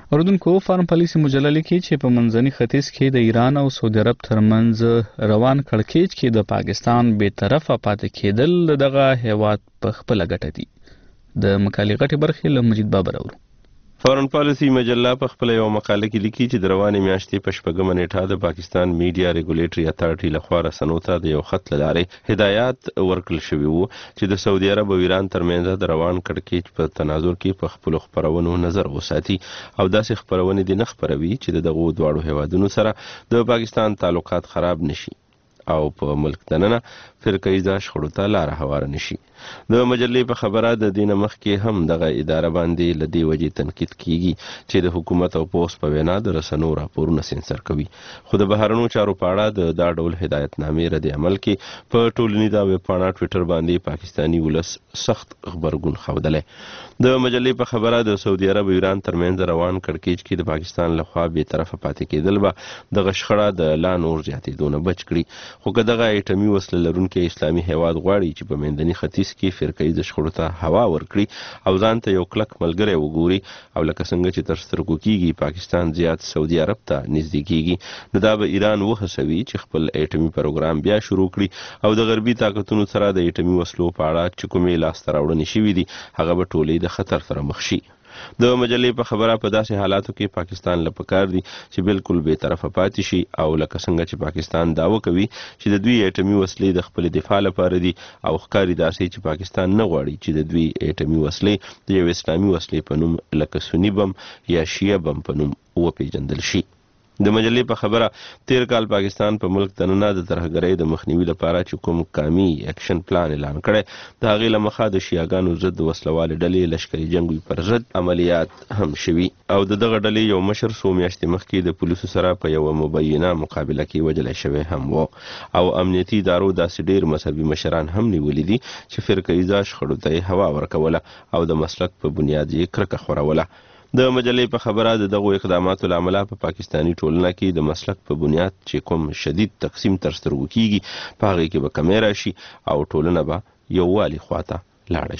اردوونکو فارم پالیسي مجله لیکي چې په منځني ختیځ کې د ایران او سعودي عرب ترمنځ روان کړکېچ کې د پاکستان بې طرفه پاتې کېدل دغه هیواد په خپله ګټه دي. د مقالې غټې برخې له مجید بابر اورو. فارن پالیسي مجله په خپل یو مقاله کې لیکي چې د روانې میاشتې په شپږمه نیټه د پاکستان میډیا ریګولیټري اتارټي لخوا رسنیو ته د یو خط له لارې هدایات ورکړل شوي وو چې د سعودي عرب او ایران ترمنځ د روان کړکېچ په تناظر کې په خپلو خپرونو نظر وساتي او داسې خپرونې دې نه خپروي چې د دغو دواړو هیوادونو سره د پاکستان تعلقات خراب نشي او په ملک دننه فرقه‌ایزه شخړو ته لاره هواره نشي. د مجلې په خبره د دین مخکې هم دغه اداره باندې لدی وجې تنقید کیږي چې د حکومت او پوس په وینا د رسنیو راپورونه سنسر کوي، خو د بهرنیو چارو په اړه د دا ډول هدایتنامې رد عمل کې په ټولنیزه ویب پاڼه ټویټر باندې پاکستانی ولس سخت خبرګون ښودلی. د مجلې په خبره د سعودي عرب او ایران ترمنځ روان کړکېچ کې د پاکستان لخوا بې طرفه پاتې کېدل به دغه شخړه د لا نور زیاتېدو نه بچ کړي، خو که دغه ایټمي وسله لرونکی اسلامي هیواد غواړي چې په منځني ختیځ کې فرقه‌ایزه شخړو ته هوا ورکړي او ځان ته یو کلک ملګری وګوري او لکه څنګه چې تر سترګو کېږي پاکستان زیات سعودي عرب ته نږدې کېږي، نو دا به ایران وهڅوي چې خپل ایټمي پروګرام بیا شروع کړي او د غربي طاقتونو سره د ایټمي وسلو په اړه چې کومې لاسته راوړنې شوي دي هغه به ټولې د خطر سره مخ شي. د مجلې په خبره په داسې حالاتو کې پاکستان له پکار دي چې بالکل بې طرفه پاتې شي او لکه څنګه چې پاکستان دعوه کوي چې د دوی ایټمي وسلې د خپل دفاع لپاره دي او ښکاري داسې چې پاکستان نه غواړي چې د دوی ایټمي وسلې د یو اسلامي وسلې په نوم لکه سني بم یا شیعه بم په نوم وپیژندل شي. د مجلې په خبره تیر کال پاکستان په ملک دننه د ترهګرۍ د مخنیوي لپاره چې کوم قامي اکشن پلان اعلان کړی د هغې له مخه د شیعاګانو ضد وسلوالې ډلې لشکري جنګ پر ضد عملیات هم شوي او د دغه ډلې یو مشر څو میاشتې مخکې د پولیسو سره په یوه مبینه مقابله کې وژلی شوی هم و او امنیتي ادارو داسې ډېر مذهبي مشران هم نیولي دي چې فرقه‌ایزه شخړو ته یې هوا ورکوله او د مسلک په بنیاد یې کرکه خوروله. د مجلې په خبره د دغو اقداماتو له امله په پاکستاني ټولنه کې د مسلک په بنیاد چې کوم شدید تقسیم تر سترګو کیږي په هغې کې به کمی راشي او ټولنه به یووالي خواته لاړه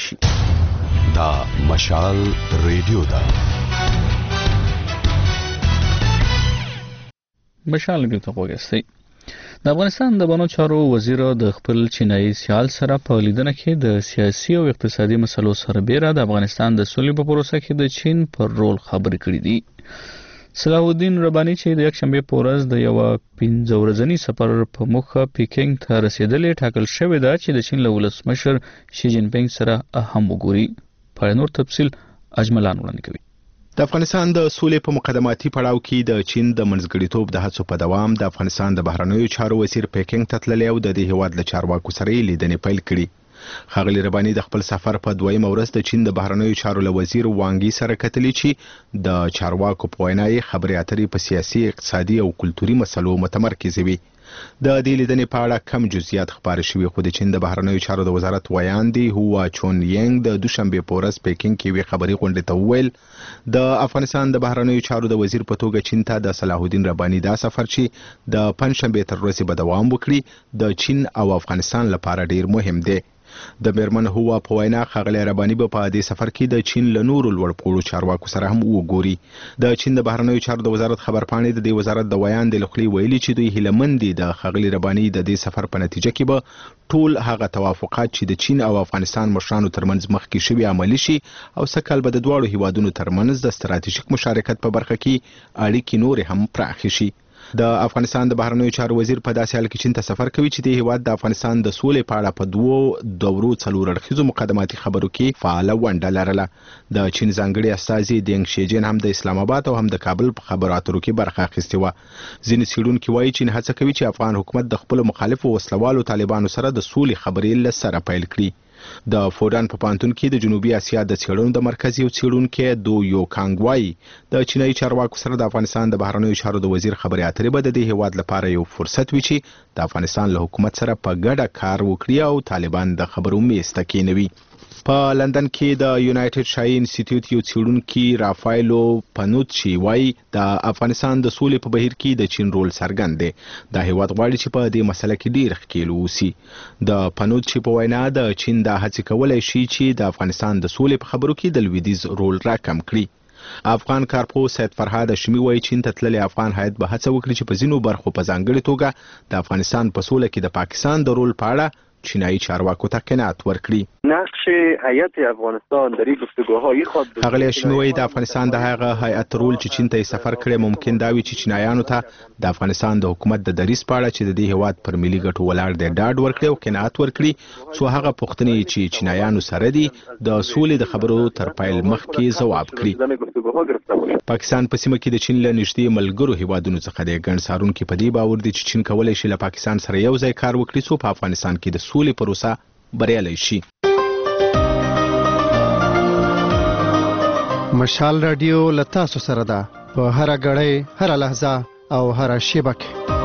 شي. دا مشال ریډیو ده. مشال ریډیو ته وګورئ. د افغانستان د بانو چارو وزیر د خپل چینایي سیال سره په لیدنه کې د سیاسي او اقتصادي مسلو سربېره د افغانستان د سولې په پروسه کې د چین پر رول خبرې کړې دي. صلاح الدین رباني چې د یکشنبې په ورځ د یوه پنځه ورځني سفر په موخه پیکینګ ته رسېدلې ټاکل شوې ده چې د چین له ولسمشر شي جین پینګ سره هم وګوري. په نور تفصیل اجملان وړاندې کوي. د افغانستان د سولې په مقدماتي پړاو کې د چین د منځګړیتوب د هڅو په دوام د افغانستان د بهرنیو چارو وزیر پیکینګ ته تللی او د دې هیواد له چارواکو سره یې لیدنې پیل کړي. ښاغلي رباني د خپل سفر په دویمه ورځ د چین د بهرنیو چارو له وزیر وانګي سره کتلي چې د چارواکو په وینا یې خبرې اترې په سیاسي، اقتصادي او کلتوري مسلو متمرکزې وي. د دې لیدنې په اړه کم جزئیات خبرې شوي، خو د چین د بهرنیو چارو د وزارت ویاندې هوا چون ینګ د دوشنبې په ورځ پیکینګ کې وی خبري غونډې ته وویل د افغانستان د بهرنیو چارو د وزیر په توګه چین ته د صلاح الدین رباني دا سفر چې د پنځشنبې تر ورځې به دوام وکړي د چین او افغانستان لپاره ډیر مهم دی. د میرمن هوا په وینا ښاغلی رباني به په دې سفر کې د چین له نورو لوړپوړو چارواکو سره هم وګوري. د چین د بهرنیو چارو د وزارت خبرپاڼې د دې وزارت د ویاندې له خولې ویلي چې دوی هیلهمند دي د ښاغلي رباني د دې سفر په نتیجه کې به ټول هغه توافقات چې د چین او افغانستان مشرانو ترمنځ مخکې شوي عملي شي او سږکال به د دواړو هیوادونو ترمنځ د ستراتیژیک مشارکت په برخه کې اړیکې نورې هم پراخې شي. د افغانستان د بهرنیو چارو وزیر په داسې حال کې چین ته سفر کوي چې د هیواد د افغانستان د سولې په اړه په دوو دورو څلور اړخیزو مقدماتي خبرو کې فعاله ونډه لرله. د چین ځانګړي استازي دینګ شیجین هم د اسلام آباد او هم د کابل په خبرو اترو کې برخه اخیستې وه. ځینې څېړونکي وایي چین هڅه کوي چې افغان حکومت د خپلو مخالفو وسلوالو طالبانو سره د سولې خبرې له سره پیل کړي. د فوران په پانتون کې د جنوبي اسیا د څېړنو د مرکز یو څېړونکی دو یو کانګ وایي د چینایي چارواکو سره د افغانستان د بهرنیو چارو د وزیر خبرې اترې به د دې هیواد لپاره یو فرصت وي چې د افغانستان له حکومت سره په ګډه کار وکړي او طالبان د خبرو میز ته کېنوي. په لندن کې د یونایټډ شای انسټیټیوټ یو څېړونکي رافایلو پنوچي وایي د افغانستان د سولې په بهیر کې د چین رول څرګند دی. دا هیواد غواړي چې په دې مسله کې ډېر ښکېل واوسي. د پنوچي په وینا د چین دا هڅې کولی شي چې د افغانستان د سولې په خبرو کې د لویدیځ رول راکم کړي. افغان کارپو سید فرهاد هاشمي وایي چین ته تللی افغان هیات به هڅه وکړي چې په ځینو برخو په ځانګړې توګه د افغانستان په سوله کې د پاکستان د رول په اړه چینایي چارواکو ته قناعت ورکړي. نقش هیئت افغانستان در این گفتگوهای خود هغه هاشمي وایي د افغانستان د هغه هیئت رول چې چین ته سفر کړي ممکن دا وي چې چینایانو ته د افغانستان د حکومت د دریځ په اړه چې د دې هیواد پر ملي ګټو ولاړ دی ډاډ ورکړي او قناعت ورکړي څو هغه پوښتنې چې چینایانو سره دي د سولې د خبرو تر پیل مخکې ځواب کړي. پاکستان په سیمه کې د چین له نږدې ملګرو هیوادونو څخه دی. ګڼ څارونکي په دې باور دي چې چین کولی شي له پاکستان سره یو ځای کار وکړي څو په افغانستان کې د سولې پروسه بریالۍ شي. مشال رادیو لتا سو سره ده په هر غړې هر لحظه او هر شیبه کې.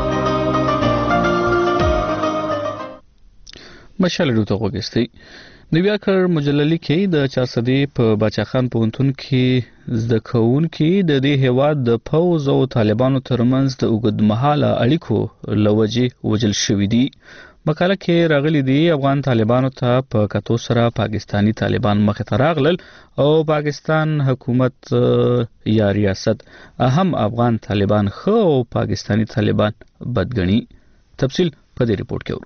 مشال رادیو ته وګورئ. نیویارکر مجللی کې د چارسدي په باچاخان پوهنتون کې زده کوونکي د دې هیواد د پوځ او طالبانو ترمنځ د اوږدمهاله اړیکو لوجې وجل شوي دي. مقاله کې راغلي دي افغان طالبانو ته په کتو سره پاکستانی طالبان مخې ته راغلل او پاکستان حکومت یا ریاست اهم افغان طالبان خو او پاکستانی طالبان بدګني. تفصیل په دې ریپورت کې ورو.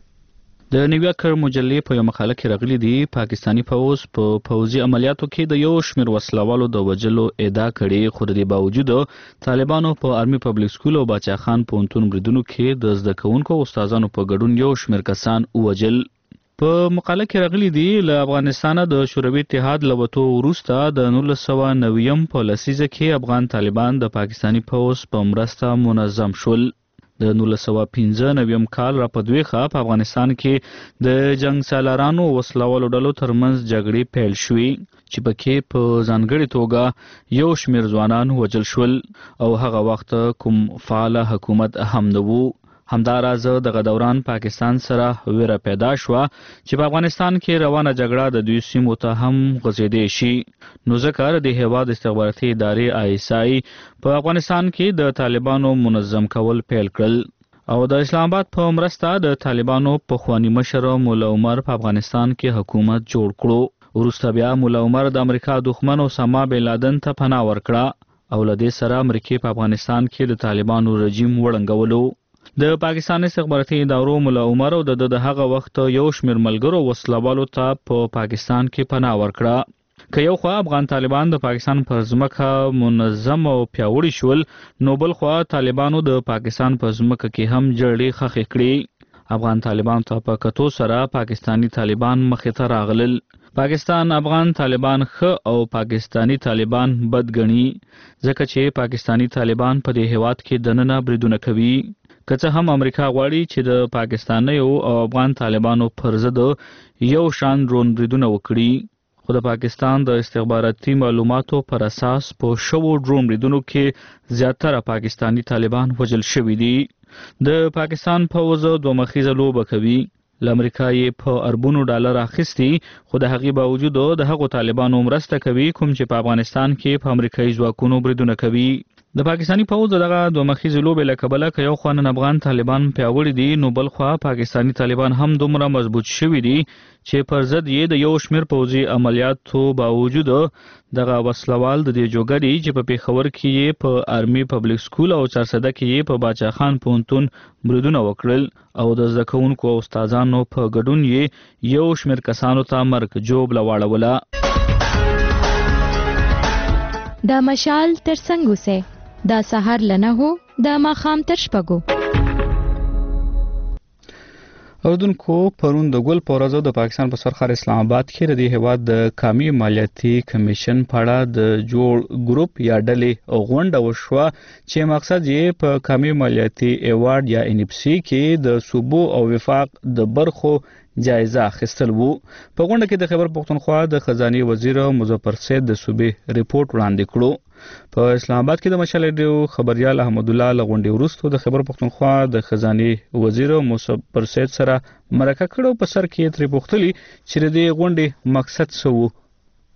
د نیویارکر مجلې په یو مقاله کې راغلي دي پاکستانی پوځ په پوځي عملیاتو کې د یو شمېر وسلوالو د وژلو ادعا کړې خو د دې باوجود طالبانو په آرمي پبلک سکول او باچاخان پوهنتون بریدونو کې د زده کوونکو او استادانو په ګډون یو شمېر کسان ووژل. په مقاله کې راغلي دي له افغانستانه د شوروي اتحاد له وتو وروسته د نولس سوه نویم په لسیزه کې افغان طالبان د پاکستانی پوځ په مرسته منظم شول. د نولس سوه پنځه نویم کال را په دویخه په افغانستان کې د جنگ سالارانو وسلوالو ډلو ترمنځ جګړې پیل شوې چې پکې په ځانګړې توګه یو شمېر ځوانان وژل شول او هغه وخت کوم فعال حکومت هم نه و. همداراز دغه دوران پاکستان سره ویره پیدا شو چې په افغانستان کې روانه جګړه د دوی سیمو ته هم غځېدې شي. نو ځکه د هیواد استخباراتي ادارې آی اس آی په افغانستان کې د طالبانو منظم کول پیل کړل او د اسلام آباد په مرسته د طالبانو پخوانی مشر مولا عمر په افغانستان کې حکومت جوړ کړو. وروسته بیا مولا عمر د امریکا دښمن اسامه بن لادن ته پناه ورکړه او له دې سره امریکا په افغانستان کې د طالبانو رژیم وړنګولو. د پاکستان استخباراتي ادارو مولا عمر او د دغه وخت یو شمېر ملګرو وسلوالو ته په پاکستان کې پناه ورکړه. که یو خوا افغان طالبان د پاکستان پر ځمکه منظم او پیاوړي شول نو بل خوا طالبانو د پاکستان په ځمکه کې هم جړې خښې کړې. افغان طالبان ته په کتو سره پاکستانی طالبان مخې ته راغلل. پاکستان افغان طالبان ښه او پاکستانی طالبان بد ګڼي ځکه چې پاکستانی طالبان په دې هیواد کې دننه بریدونه کوي. که څه هم امریکا غواړي چې د پاکستانیو او افغان طالبانو پر ضد یو شان ډرون بریدونه وکړي خو د پاکستان د استخباراتي معلوماتو پر اساس په شوو ډرون بریدونو کې زیاتره پاکستانی طالبان وژل شوي دي. د پاکستان پوځ دوه مخیزه لوبه کوي. له امریکا یې په اربونو ډالر اخیستي خو د هغې باوجود د هغو طالبانو مرسته کوي کوم چې په افغانستان کې په امریکایي ځواکونو بریدونه کوي. د پاکستانی پوځ دغه دوه مخیزې لوبې له کبله که یو خوا نن افغان طالبان پیاوړي دي نو بل خوا پاکستانی طالبان هم دومره مضبوط شوي دي چې پر ضد یې د یو شمېر پوځي عملیاتو باوجود دغه وسلوال د دې جوګه دي چې په پېښور کې یې په آرمي پبلک سکول او چارسده کې یې په باچاخان پوهنتون بریدونه وکړل او د زده کوونکو او استادانو په ګډون یې یو شمېر کسانو ته مرګ ژوبله واړوله. د مشال تر څنګ اوسئ. دا سحر لنه هو د ماخام تر شپږو. اردوونکو پرون د ګل په ورځ د پاکستان په سرخار اسلام آباد کې د هیواد د قومي مالیاتي کمیشن په اړه د جوړ ګروپ یا ډلې غونډه وشوه چې مقصد یې په قومي مالیاتي ایوارډ یا ان اف سی کې د صوبو او وفاق د برخو جایزه اخیستل وو. په غونډه کې د خیبر پښتونخوا د خزانه وزیر مظفر سید د صوبې ریپورت وړاندې کړو. په اسلام آباد کې د مشال ریډیو خبريال احمد الله لغونډي وروسته د خیبر پښتونخوا د خزانه وزیر مظفر سید سره مرکه کړو. په سر کې ترې پوښتنه چې د غونډې مقصد څه وو.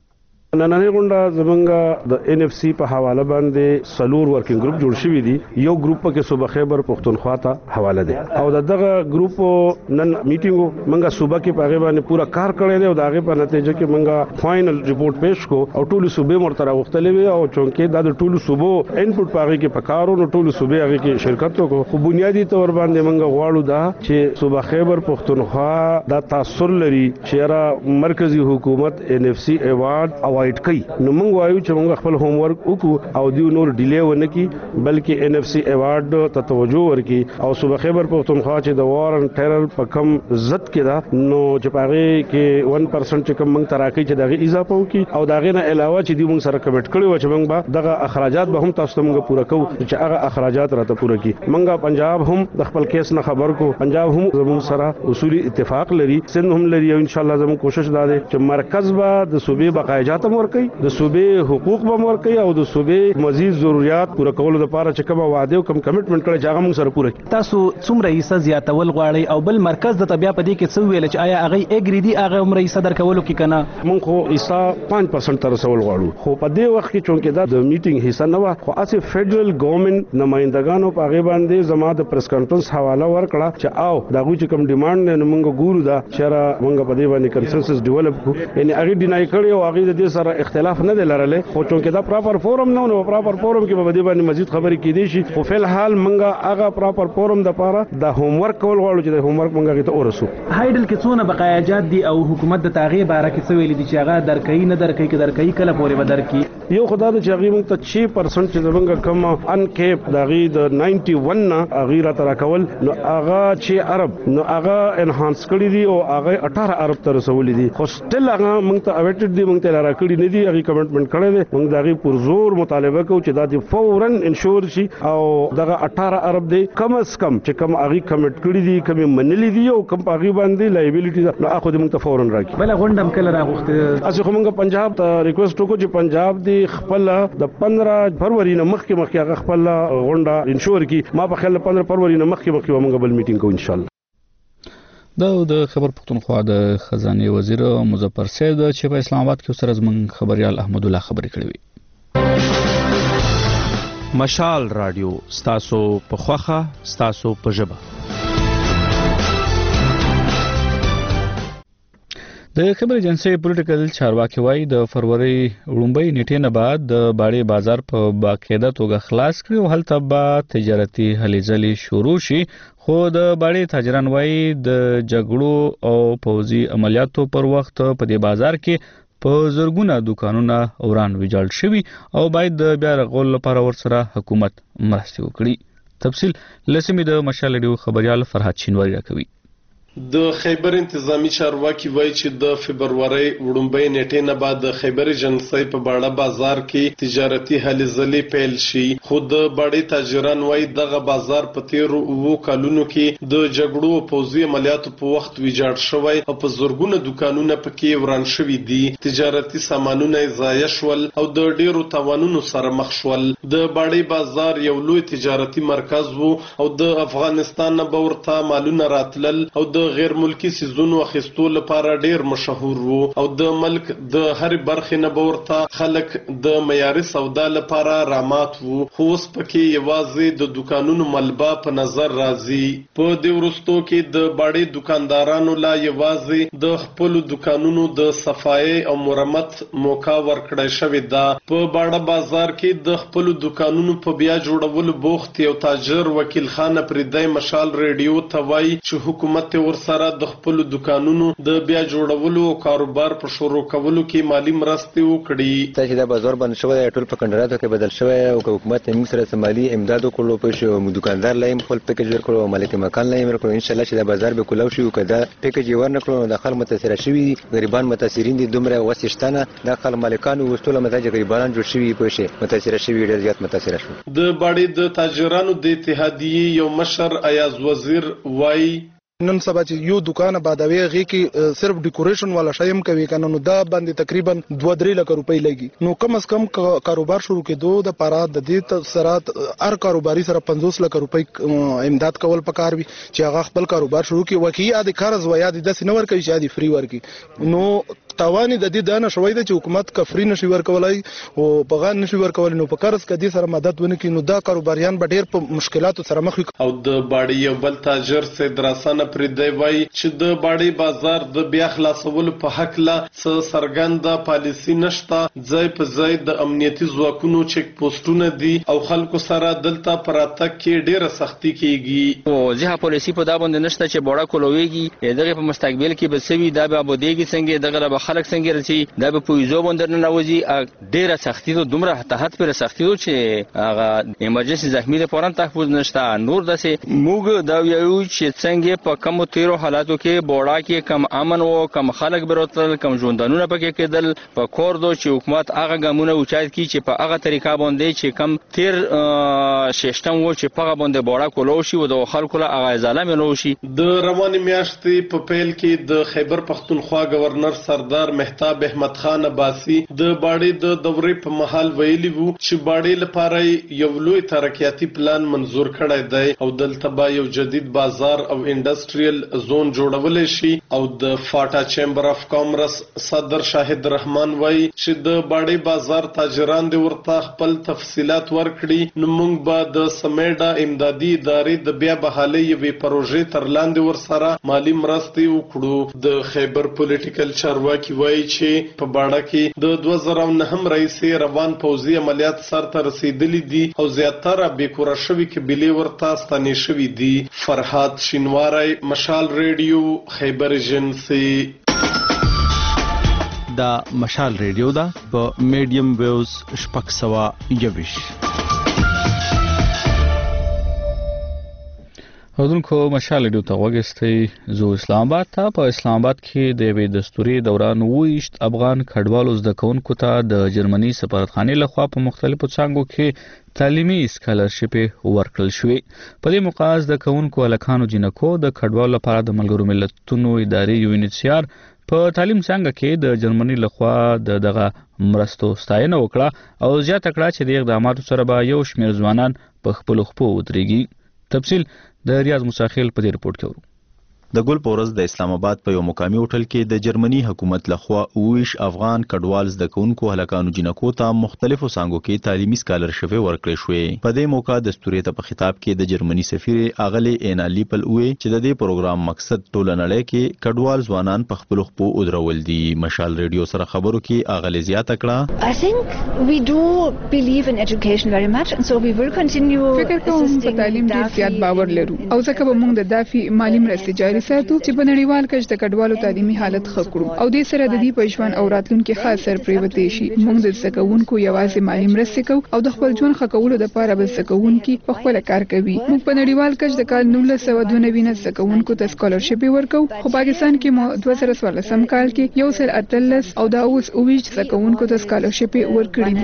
نننې غونډه زمونږ د ان اف سی په حواله باندې سلور ورکینګ ګروپ جوړ شوی دی. یو ګروپ کې صوبه خیبر پختونخوا ته حواله دی او دغه ګروپ نن میټینګ منګه صوبه کې په غیبه پورا کار کړی دی او دغه په نتیجه کې منګه فائنل ریپورت پیش کو او ټول صوبې مرتره وختلې وي او چونکې د ټول صوبو انپوټ پاره کې پکارو نو ټول صوبې هغه کې شرکت وکړو. خو بنیادی تور باندې منګه غواړو دا چې صوبه خیبر پختونخوا دا تاثر لري چې را مرکزی حکومت ان اف سی ایوارډ اوایډ کړي. نو موږ وایو چې موږ خپل هوم ورک وکړو او دیو نور ډیلی ونه کی بلکې ان اف سی ایوارډ ته توجه ورکړي او صوبه خیبر پختونخوا چې د وار ان ټیرر په کم ضد کې دا نو چې پاره کې ون پرسنټ چې کم موږ تراکي چې دغه اضافه وکړي او دغه نه علاوه چې دی موږ سره کمټ کړی و چې موږ به دغه اخراجات به هم تاسو ته موږ پوره کوو چې هغه اخراجات راته پوره کړي. موږ پنجاب هم د خپل کیس نه خبر کو پنجاب هم زموږ سره اصولي اتفاق لري سند هم لري او ان شاء الله زموږ کوشش دا دی چې مرکز به د صوبې بقایجات هم ورکړي د صوبې حقوق به ورکړي او د صوبې مزید ضرورت پوره کولو لپاره چې کوم وعده او کوم کمټمنټ کړی چې هغه موږ سره پوره کړي. تاسو څومره حصہ زیاتول غواړئ او بل مرکز د طبيعه په دې کې څه ویل چې آیا هغه اګری دي هغه عمر حصہ درکولو کې کنه موږ خو حصہ پنځه پرسنټ تر رسول غواړو خو په دې وخت کې چونکې دا د میټینګ حصہ نه و خو اسه فدرل ګورنمنت نمائندګانو په هغه باندې زما د پریس کانفرنس حواله ورکړه چې او دا غوښ کوم ډیماند نه موږ ګورو دا چې را موږ په دې باندې کنسنسس ډیولپ کو یعنی هغه ډینای کړی او هغه د دې سره اختلاف نه دی لرلې خو چونکې دا پراپر فورم نه نو پراپر فورم کې په دې باندې مزید خبرې کېدې شي خو په الحال موږ هغه پراپر فورم د پاره د هوم ورک کول غواړو چې د هوم ورک موږ ته ورسو. هایډل کې څونه بقایاجات دي او حکومت د تاغې باره کې څه ویل دي چې هغه درکې نه درکې کې درکې کله پورې به درکې یو خدای د چې هغه موږ ته شش پرسنټ چې زمونږ کم ان کیپ دغه د اکیانوي نه غیر تر کول نو هغه چې عرب نو هغه انهانس کړی دي او هغه اٹھارہ ارب تر رسول دي خو ستل هغه موږ ته اویټډ دي موږ ته لاره کړی نه دي هغه کمټمنټ کړی دي موږ دغه پر زور مطالبه کوو چې دا د فورن انشور شي او دغه اٹھارہ ارب دي کم از کم چې کم هغه کمټ کړی دي کم منلي دي او کم هغه باندې لایبیلیټي نو اخو دې موږ ته فورن راکړي. بل غونډم کله راغوخته اسه موږ پنجاب ته ریکوست وکړو چې پنجاب دی خپل د پندرہ فروری نه مخکې مخکې هغه خپل غونډه انشور کی ما په خیال پندرہ فروری نه مخکې مخکې موږ بل میټینګ کوو ان شاء الله. دا د خبر پختونخوا د خزانه وزیر مظفر سید چې په اسلام آباد کې سره زمون خبريال احمد الله خبرې کړې وي. مشال رادیو ستاسو په خوخه ستاسو په ژبه. د خبر ایجنسی پولیټیکل چارواکي وایي د فروری وړاندې نیټې نه بعد د باړې بازار په باقاعده توګه خلاص کړي او هلته به تجارتي هلې ځلې شروع شي خو د باړې تاجران وایي د جګړو او پوځي عملیاتو پر وخت په دې بازار کې په زرګونه دکانونه اوران ویجاړ شوي او باید د بیا رغول لپاره ورسره حکومت مرسته وکړي. تفصیل لسمې د مشال ریډیو خبريال فرحت شینواری راکوي. د خیبر انتظامی چارواکي وایي چې د فبرवरी وړاندې نیټې نه بعد د خیبر ایجنسی په باړه بازار کې تجارتي هلې ځلې پیل شي خو د باړې تاجران وایي دغه بازار په تیرو اوو کلونو کې د جګړو او پوځي عملیاتو په وخت ویجاړ شوی او په زورګونه دکانونه پکې وران شوي دي تجارتي سامانونه ضایع شول او د ډیرو تاوانونو سره مخ شول. د باړې بازار یو لوی تجارتي مرکز وو او د افغانستان نه ورته مالونه راتلل او د غیر ملکی سيزونو اخیستو لپاره ډیر مشهور وو او د ملک د هر برخې نه ورته خلک د معیاري سودا لپاره رامات وو خو اوس پکې یوازې د دکانونو ملبا په نظر راځي. په دې ورستو کې د باړې دکاندارانو لا یوازې د خپل دکانونو د صفای او مرمت موقع ورکړی شوی دا. په باړه بازار کې د خپل دکانونو په بیا جوړولو بوخت یو تاجر وکیل خان پردای مشال ریډیو ته وایي چې حکومت ور سره د خپل دکانونو د بیا جوړولو او کاروبار په شروع کولو کې مالی مرستې وکړي. چې دا بازار باندې شوی ټول په کنډراتو کې بدل شوی او حکومت موږ سره مالی امداد وکړو په شو دکاندار لایم خپل پیکیج ورکړو مالک مکان لایم ورکړو ان شاء الله چې دا بازار به کولو شي او کدا پیکیج ورنکړو د خلک متاثر شوي غریبان متاثرین دي دومره وسشتنه د خلک مالکانو وستول متاج غریبان جوړ شوي په شي متاثر شوي ډیر زیات متاثر شو. د باړې د تاجرانو د اتحادیې یو مشر ایاز وزیر وایي نن سبا چې یو دکان بادوي غي کې صرف ډیکوریشن والا شایم کوي کنه نو دا باندې تقریبا دوه درې لک روپۍ لګي نو کم از کم کاروبار شروع کېدو د پاره د دې سره هر کاروباري سره پنځوس لک روپۍ امداد کول پکار وي چې هغه خپل کاروبار شروع کړي وکي یا د قرض و یا د داسې نور کوي چې د فری ورکی نو تاوان د دې دانه شوی د چې حکومت کفري نشي ورکولای او بغان نشي ورکولای، نو په قرض کې سره مدد ونه کړي نو دا کاروباریان به ډېر په مشکلاتو سره مخ وي. او د باډي یو بل تاجر سید راسانه پردی وای چې د باډي بازار د بیا خلاصولو په حق لا څه سرګند پالیسی نشته، ځای په ځای د امنیتي ځواکونو چک پوسټونه دي او خلکو سره دلته پراتک کې ډېره سختی کیږي. او ځه پالیسی په دا باندې نشته چې بوړه کولويږي، دغه په مستقبل کې به سوي دا به بودیږي څنګه دغه به خلک څنګه رسي، دا به پویزو باندې نه نوځي. ډېره سختی ته دومره تحت پر سختی و چې هغه ایمرجنسي زخمی لپاره تحفظ نشته. نور داسې موږ دا یو چې څنګه په کوم تیرو حالاتو کې بوړه کې کم امن او کم خلک برتل کم ژوندانونه پکې کېدل په کور دو چې حکومت هغه ګامونه اوچات کی چې په هغه طریقه باندې چې کم تیر سیستم و چې په باندې بوړه کولو شي او د خلکو له هغه ظالم نه وشي. د رواني میاشتې په پیل کې د خیبر پختونخوا گورنر سردار مهتاب احمد خان عباسی د باډي د دورې په محل ویلي وو چې باډي لپاره یو لوی ترقیاتی پلان منزور کړی دی او دلته به یو جدید بازار او انډستریل زون جوړول شي. او د فاټا چیمبر اف کامرس صدر شاهد رحمان وای چې د باډي بازار تاجران دي ورته خپل تفصيلات ورکړي، نو موږ به د سمیډا امدادي ادارې د بیا بحالي یوې پروژې تر لاندې ورسره مالی مرستې وکړو. د خیبر پولیټیکل چارواکي وایي چې په باډه کې د دوه زره نهم راهیسې روان پوځي عملیات سرته رسیدلي دي او زیاتره بیکوره شوي قبیلې ورته ستنې شوي دي. فرحات شینواری، مشال ریډیو، خیبر ایجنسی. دا مشال ریډیو دا په میډیم ویوز شپږ سوه یویش. اردوونکو مشال ریډیو ته وګورئ. زو اسلام آباد ته په اسلام آباد کې د یوې دستوري دوران ویشت افغان کډوالو زده کوونکو ته د جرمني سفارتخانې لخوا په مختلفو څانګو کې تعلیمي سکالرشپ ورکړل شوې. په دې موقع زده کوونکو الکانو جنکو د کډوالو لپاره د ملګرو ملتونو ادارې یو انیسیار په تعلیم څنګه کې د جرمني لخوا د دغه مرستو ستاینه وکړه او زیاته کړه چې د اقداماتو سره به یو شمېر ځوانان په خپل خپو ودرېږي. تفصیل د ریاض مساخیل په دې رپورت کې ورو. د ګل پورز د اسلام آباد په یو مقامي هوټل کې د جرمني حکومت لخوا اویش افغان کډوال زده کوونکو هلکانو جنکو ته مختلفو څانګو کې تعلیمي سکالرشپ ورکړل شوې. په دې موقع د دستوري ته په خطاب کې د جرمني سفیر اغلی اینالی پل وې چې د دې پروګرام مقصد ټولنړۍ کې کډوال ځوانان په خپل خپو ودرول دي. مشال ریډیو سره خبرو کې اغلی زیاته کړه. I think we do believe in education very much and so we will continue. فکر کوم په تعلیم ډیر زیات باور لرو او ځکه به موږ د دافي مالی مرستې جاري ساتو چې په نړیوال کچ د کډوالو تعلیمي حالت ښه کړو او د سره د دې په ژوند او راتلونکي خاص سر پریوتې شي. موږ د زکونکو یوازې مالی مرستې کوو او د خپل ژوند ښه کولو لپاره به زکونکي په خپل کار کوي. موږ په نړیوال کچ د کال نولس سوه دوه نوي زکونکو ته سکالرشپ ورکو خو پاکستان کې مو دوه زره څوارلسم کال کې یو سل اتلس او دا اوس اویش زکونکو ته سکالرشپ ورکړي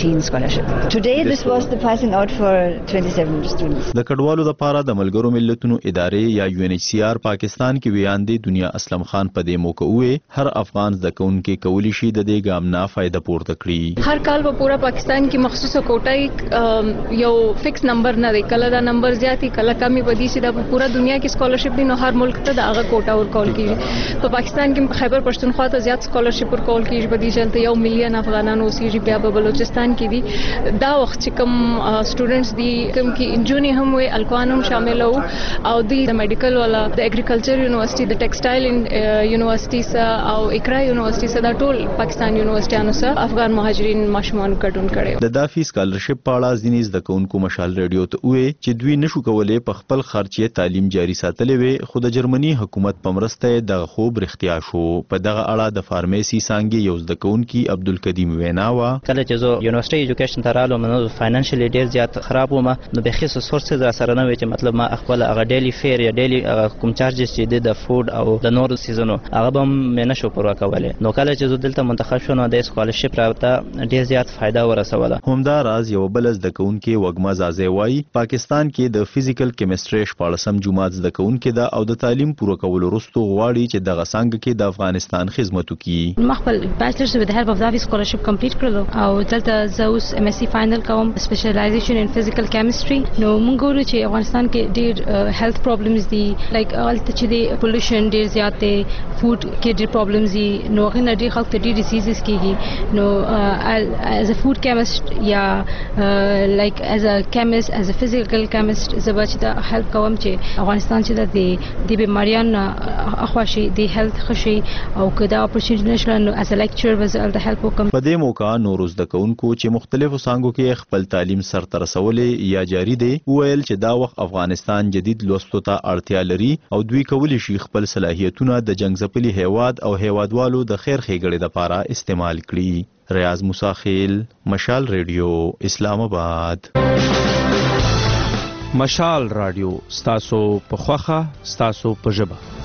دي. Today this was the passing out for twenty-seven students. د کډوالو لپاره د ملګرو ملتونو ادارې یا یو ان ایچ سی آر پاکستان کې ویان دي دنیا اسلم خان په دې موقع وې هر افغان زده کوونکي کولی شي د دې ګام نه فائدہ پورته کړي. هر کال په پورا پاکستان کې مخصوصه کوټه یو فکس نمبر نه دی، کله دا نمبر زیاتی کله کمی بدی سي د پورا دنیا کې سکالرشپ دی نو هر ملک ته دا هغه کوټه ورکول کیږي. په پاکستان کې خیبر پښتونخوا ته زیات سکالرشپ ورکول کیږي، بدی چلته یو میلیون افغانانو اوسېږي. بیا په بلوچستان کې دي دا وخت چې کوم سټوډنټس دي کوم کې انجونی هم وي الکوانم شامل وو او د میډیکل ولا د اګریکلچر یونیورسيټي د ټیکسټایل یونیورسيټي سره او اقرا یونیورسيټي سره د ټول پاکستان یونیورسيټانو سره افغان مهاجرین ماشومان کډون کړي. د دافي سکالرشپ په اړه ځینې زده کوونکو مشال ریډیو ته وې چې دوی نشو کولای په خپل خرچې تعلیم جاري ساتلې وي خو د جرمني حکومت په مرسته د خوب رښتیا شو. په دغه اړه د فارمیسي څانګې یو زده کوونکی عبدالکدیم وینا وا کله چې زه یونیورسيټي ایجوکیشن ته رالم نو فاینانشلی ډیر زیات خراب وم نو به خصوص سورسز را سره نه وي چې مطلب ما خپل هغه ډیلی فیر یا ډیلی کوم چارجز چې د فود او د نور سیزونو هغه به مې نشو پوره کولی. نو کله چې زه دلته منتخب شوم نو د سکالرشپ راته ډیر زیات فائدہ ورسوله. همدا راز یو بل زده کوونکی وګما زازي وای پاکستان کې د فزیکل کیمستري شپاړسم جماعت زده کوونکی دا او د تعلیم پوره کولو وروسته غواړي چې دغه څنګه کې د افغانستان خدمت وکړي. ما خپل بیچلرز with the help of Davi scholarship complete کړل او دلته زه اوس ام اس سی فائنل کوم سپیشلایزیشن ان فزیکل کیمستري. نو موږ ګورو چې افغانستان کې ډیر هیلث پرابلمز دي لایک الته دلته چې د پولوشن ډیر زیات دی، فود کې ډیر پرابلمز دي، نو هغه نه ډیر خلک ته ډیر ډیزیزز کیږي. نو ایز ا فود کیمست یا لایک ایز ا کیمست ایز ا فزیکل کیمست زبا چې دا هیلپ کوم چې افغانستان چې د د بیماریان اخواشي د هیلث خشي او کدا اپورچونټی نشل نو ایز ا لیکچر وز ال د هیلپ وکم. په دې موقع نوروز د کونکو چې مختلفو څانګو کې خپل تعلیم سرته رسولې یا جاری دی ویل چې دا وخت افغانستان جدید لوستلو ته اړتیا لري او دوی کولی شي خپل صلاحیتونه د جنگ ځپلي هیواد او هیوادوالو د خیر ښېګړې لپاره استعمال کړي. ریاض موسی خیل، مشال ریډیو، اسلام آباد. مشال رادیو ستاسو په خوخه ستاسو په ژبه.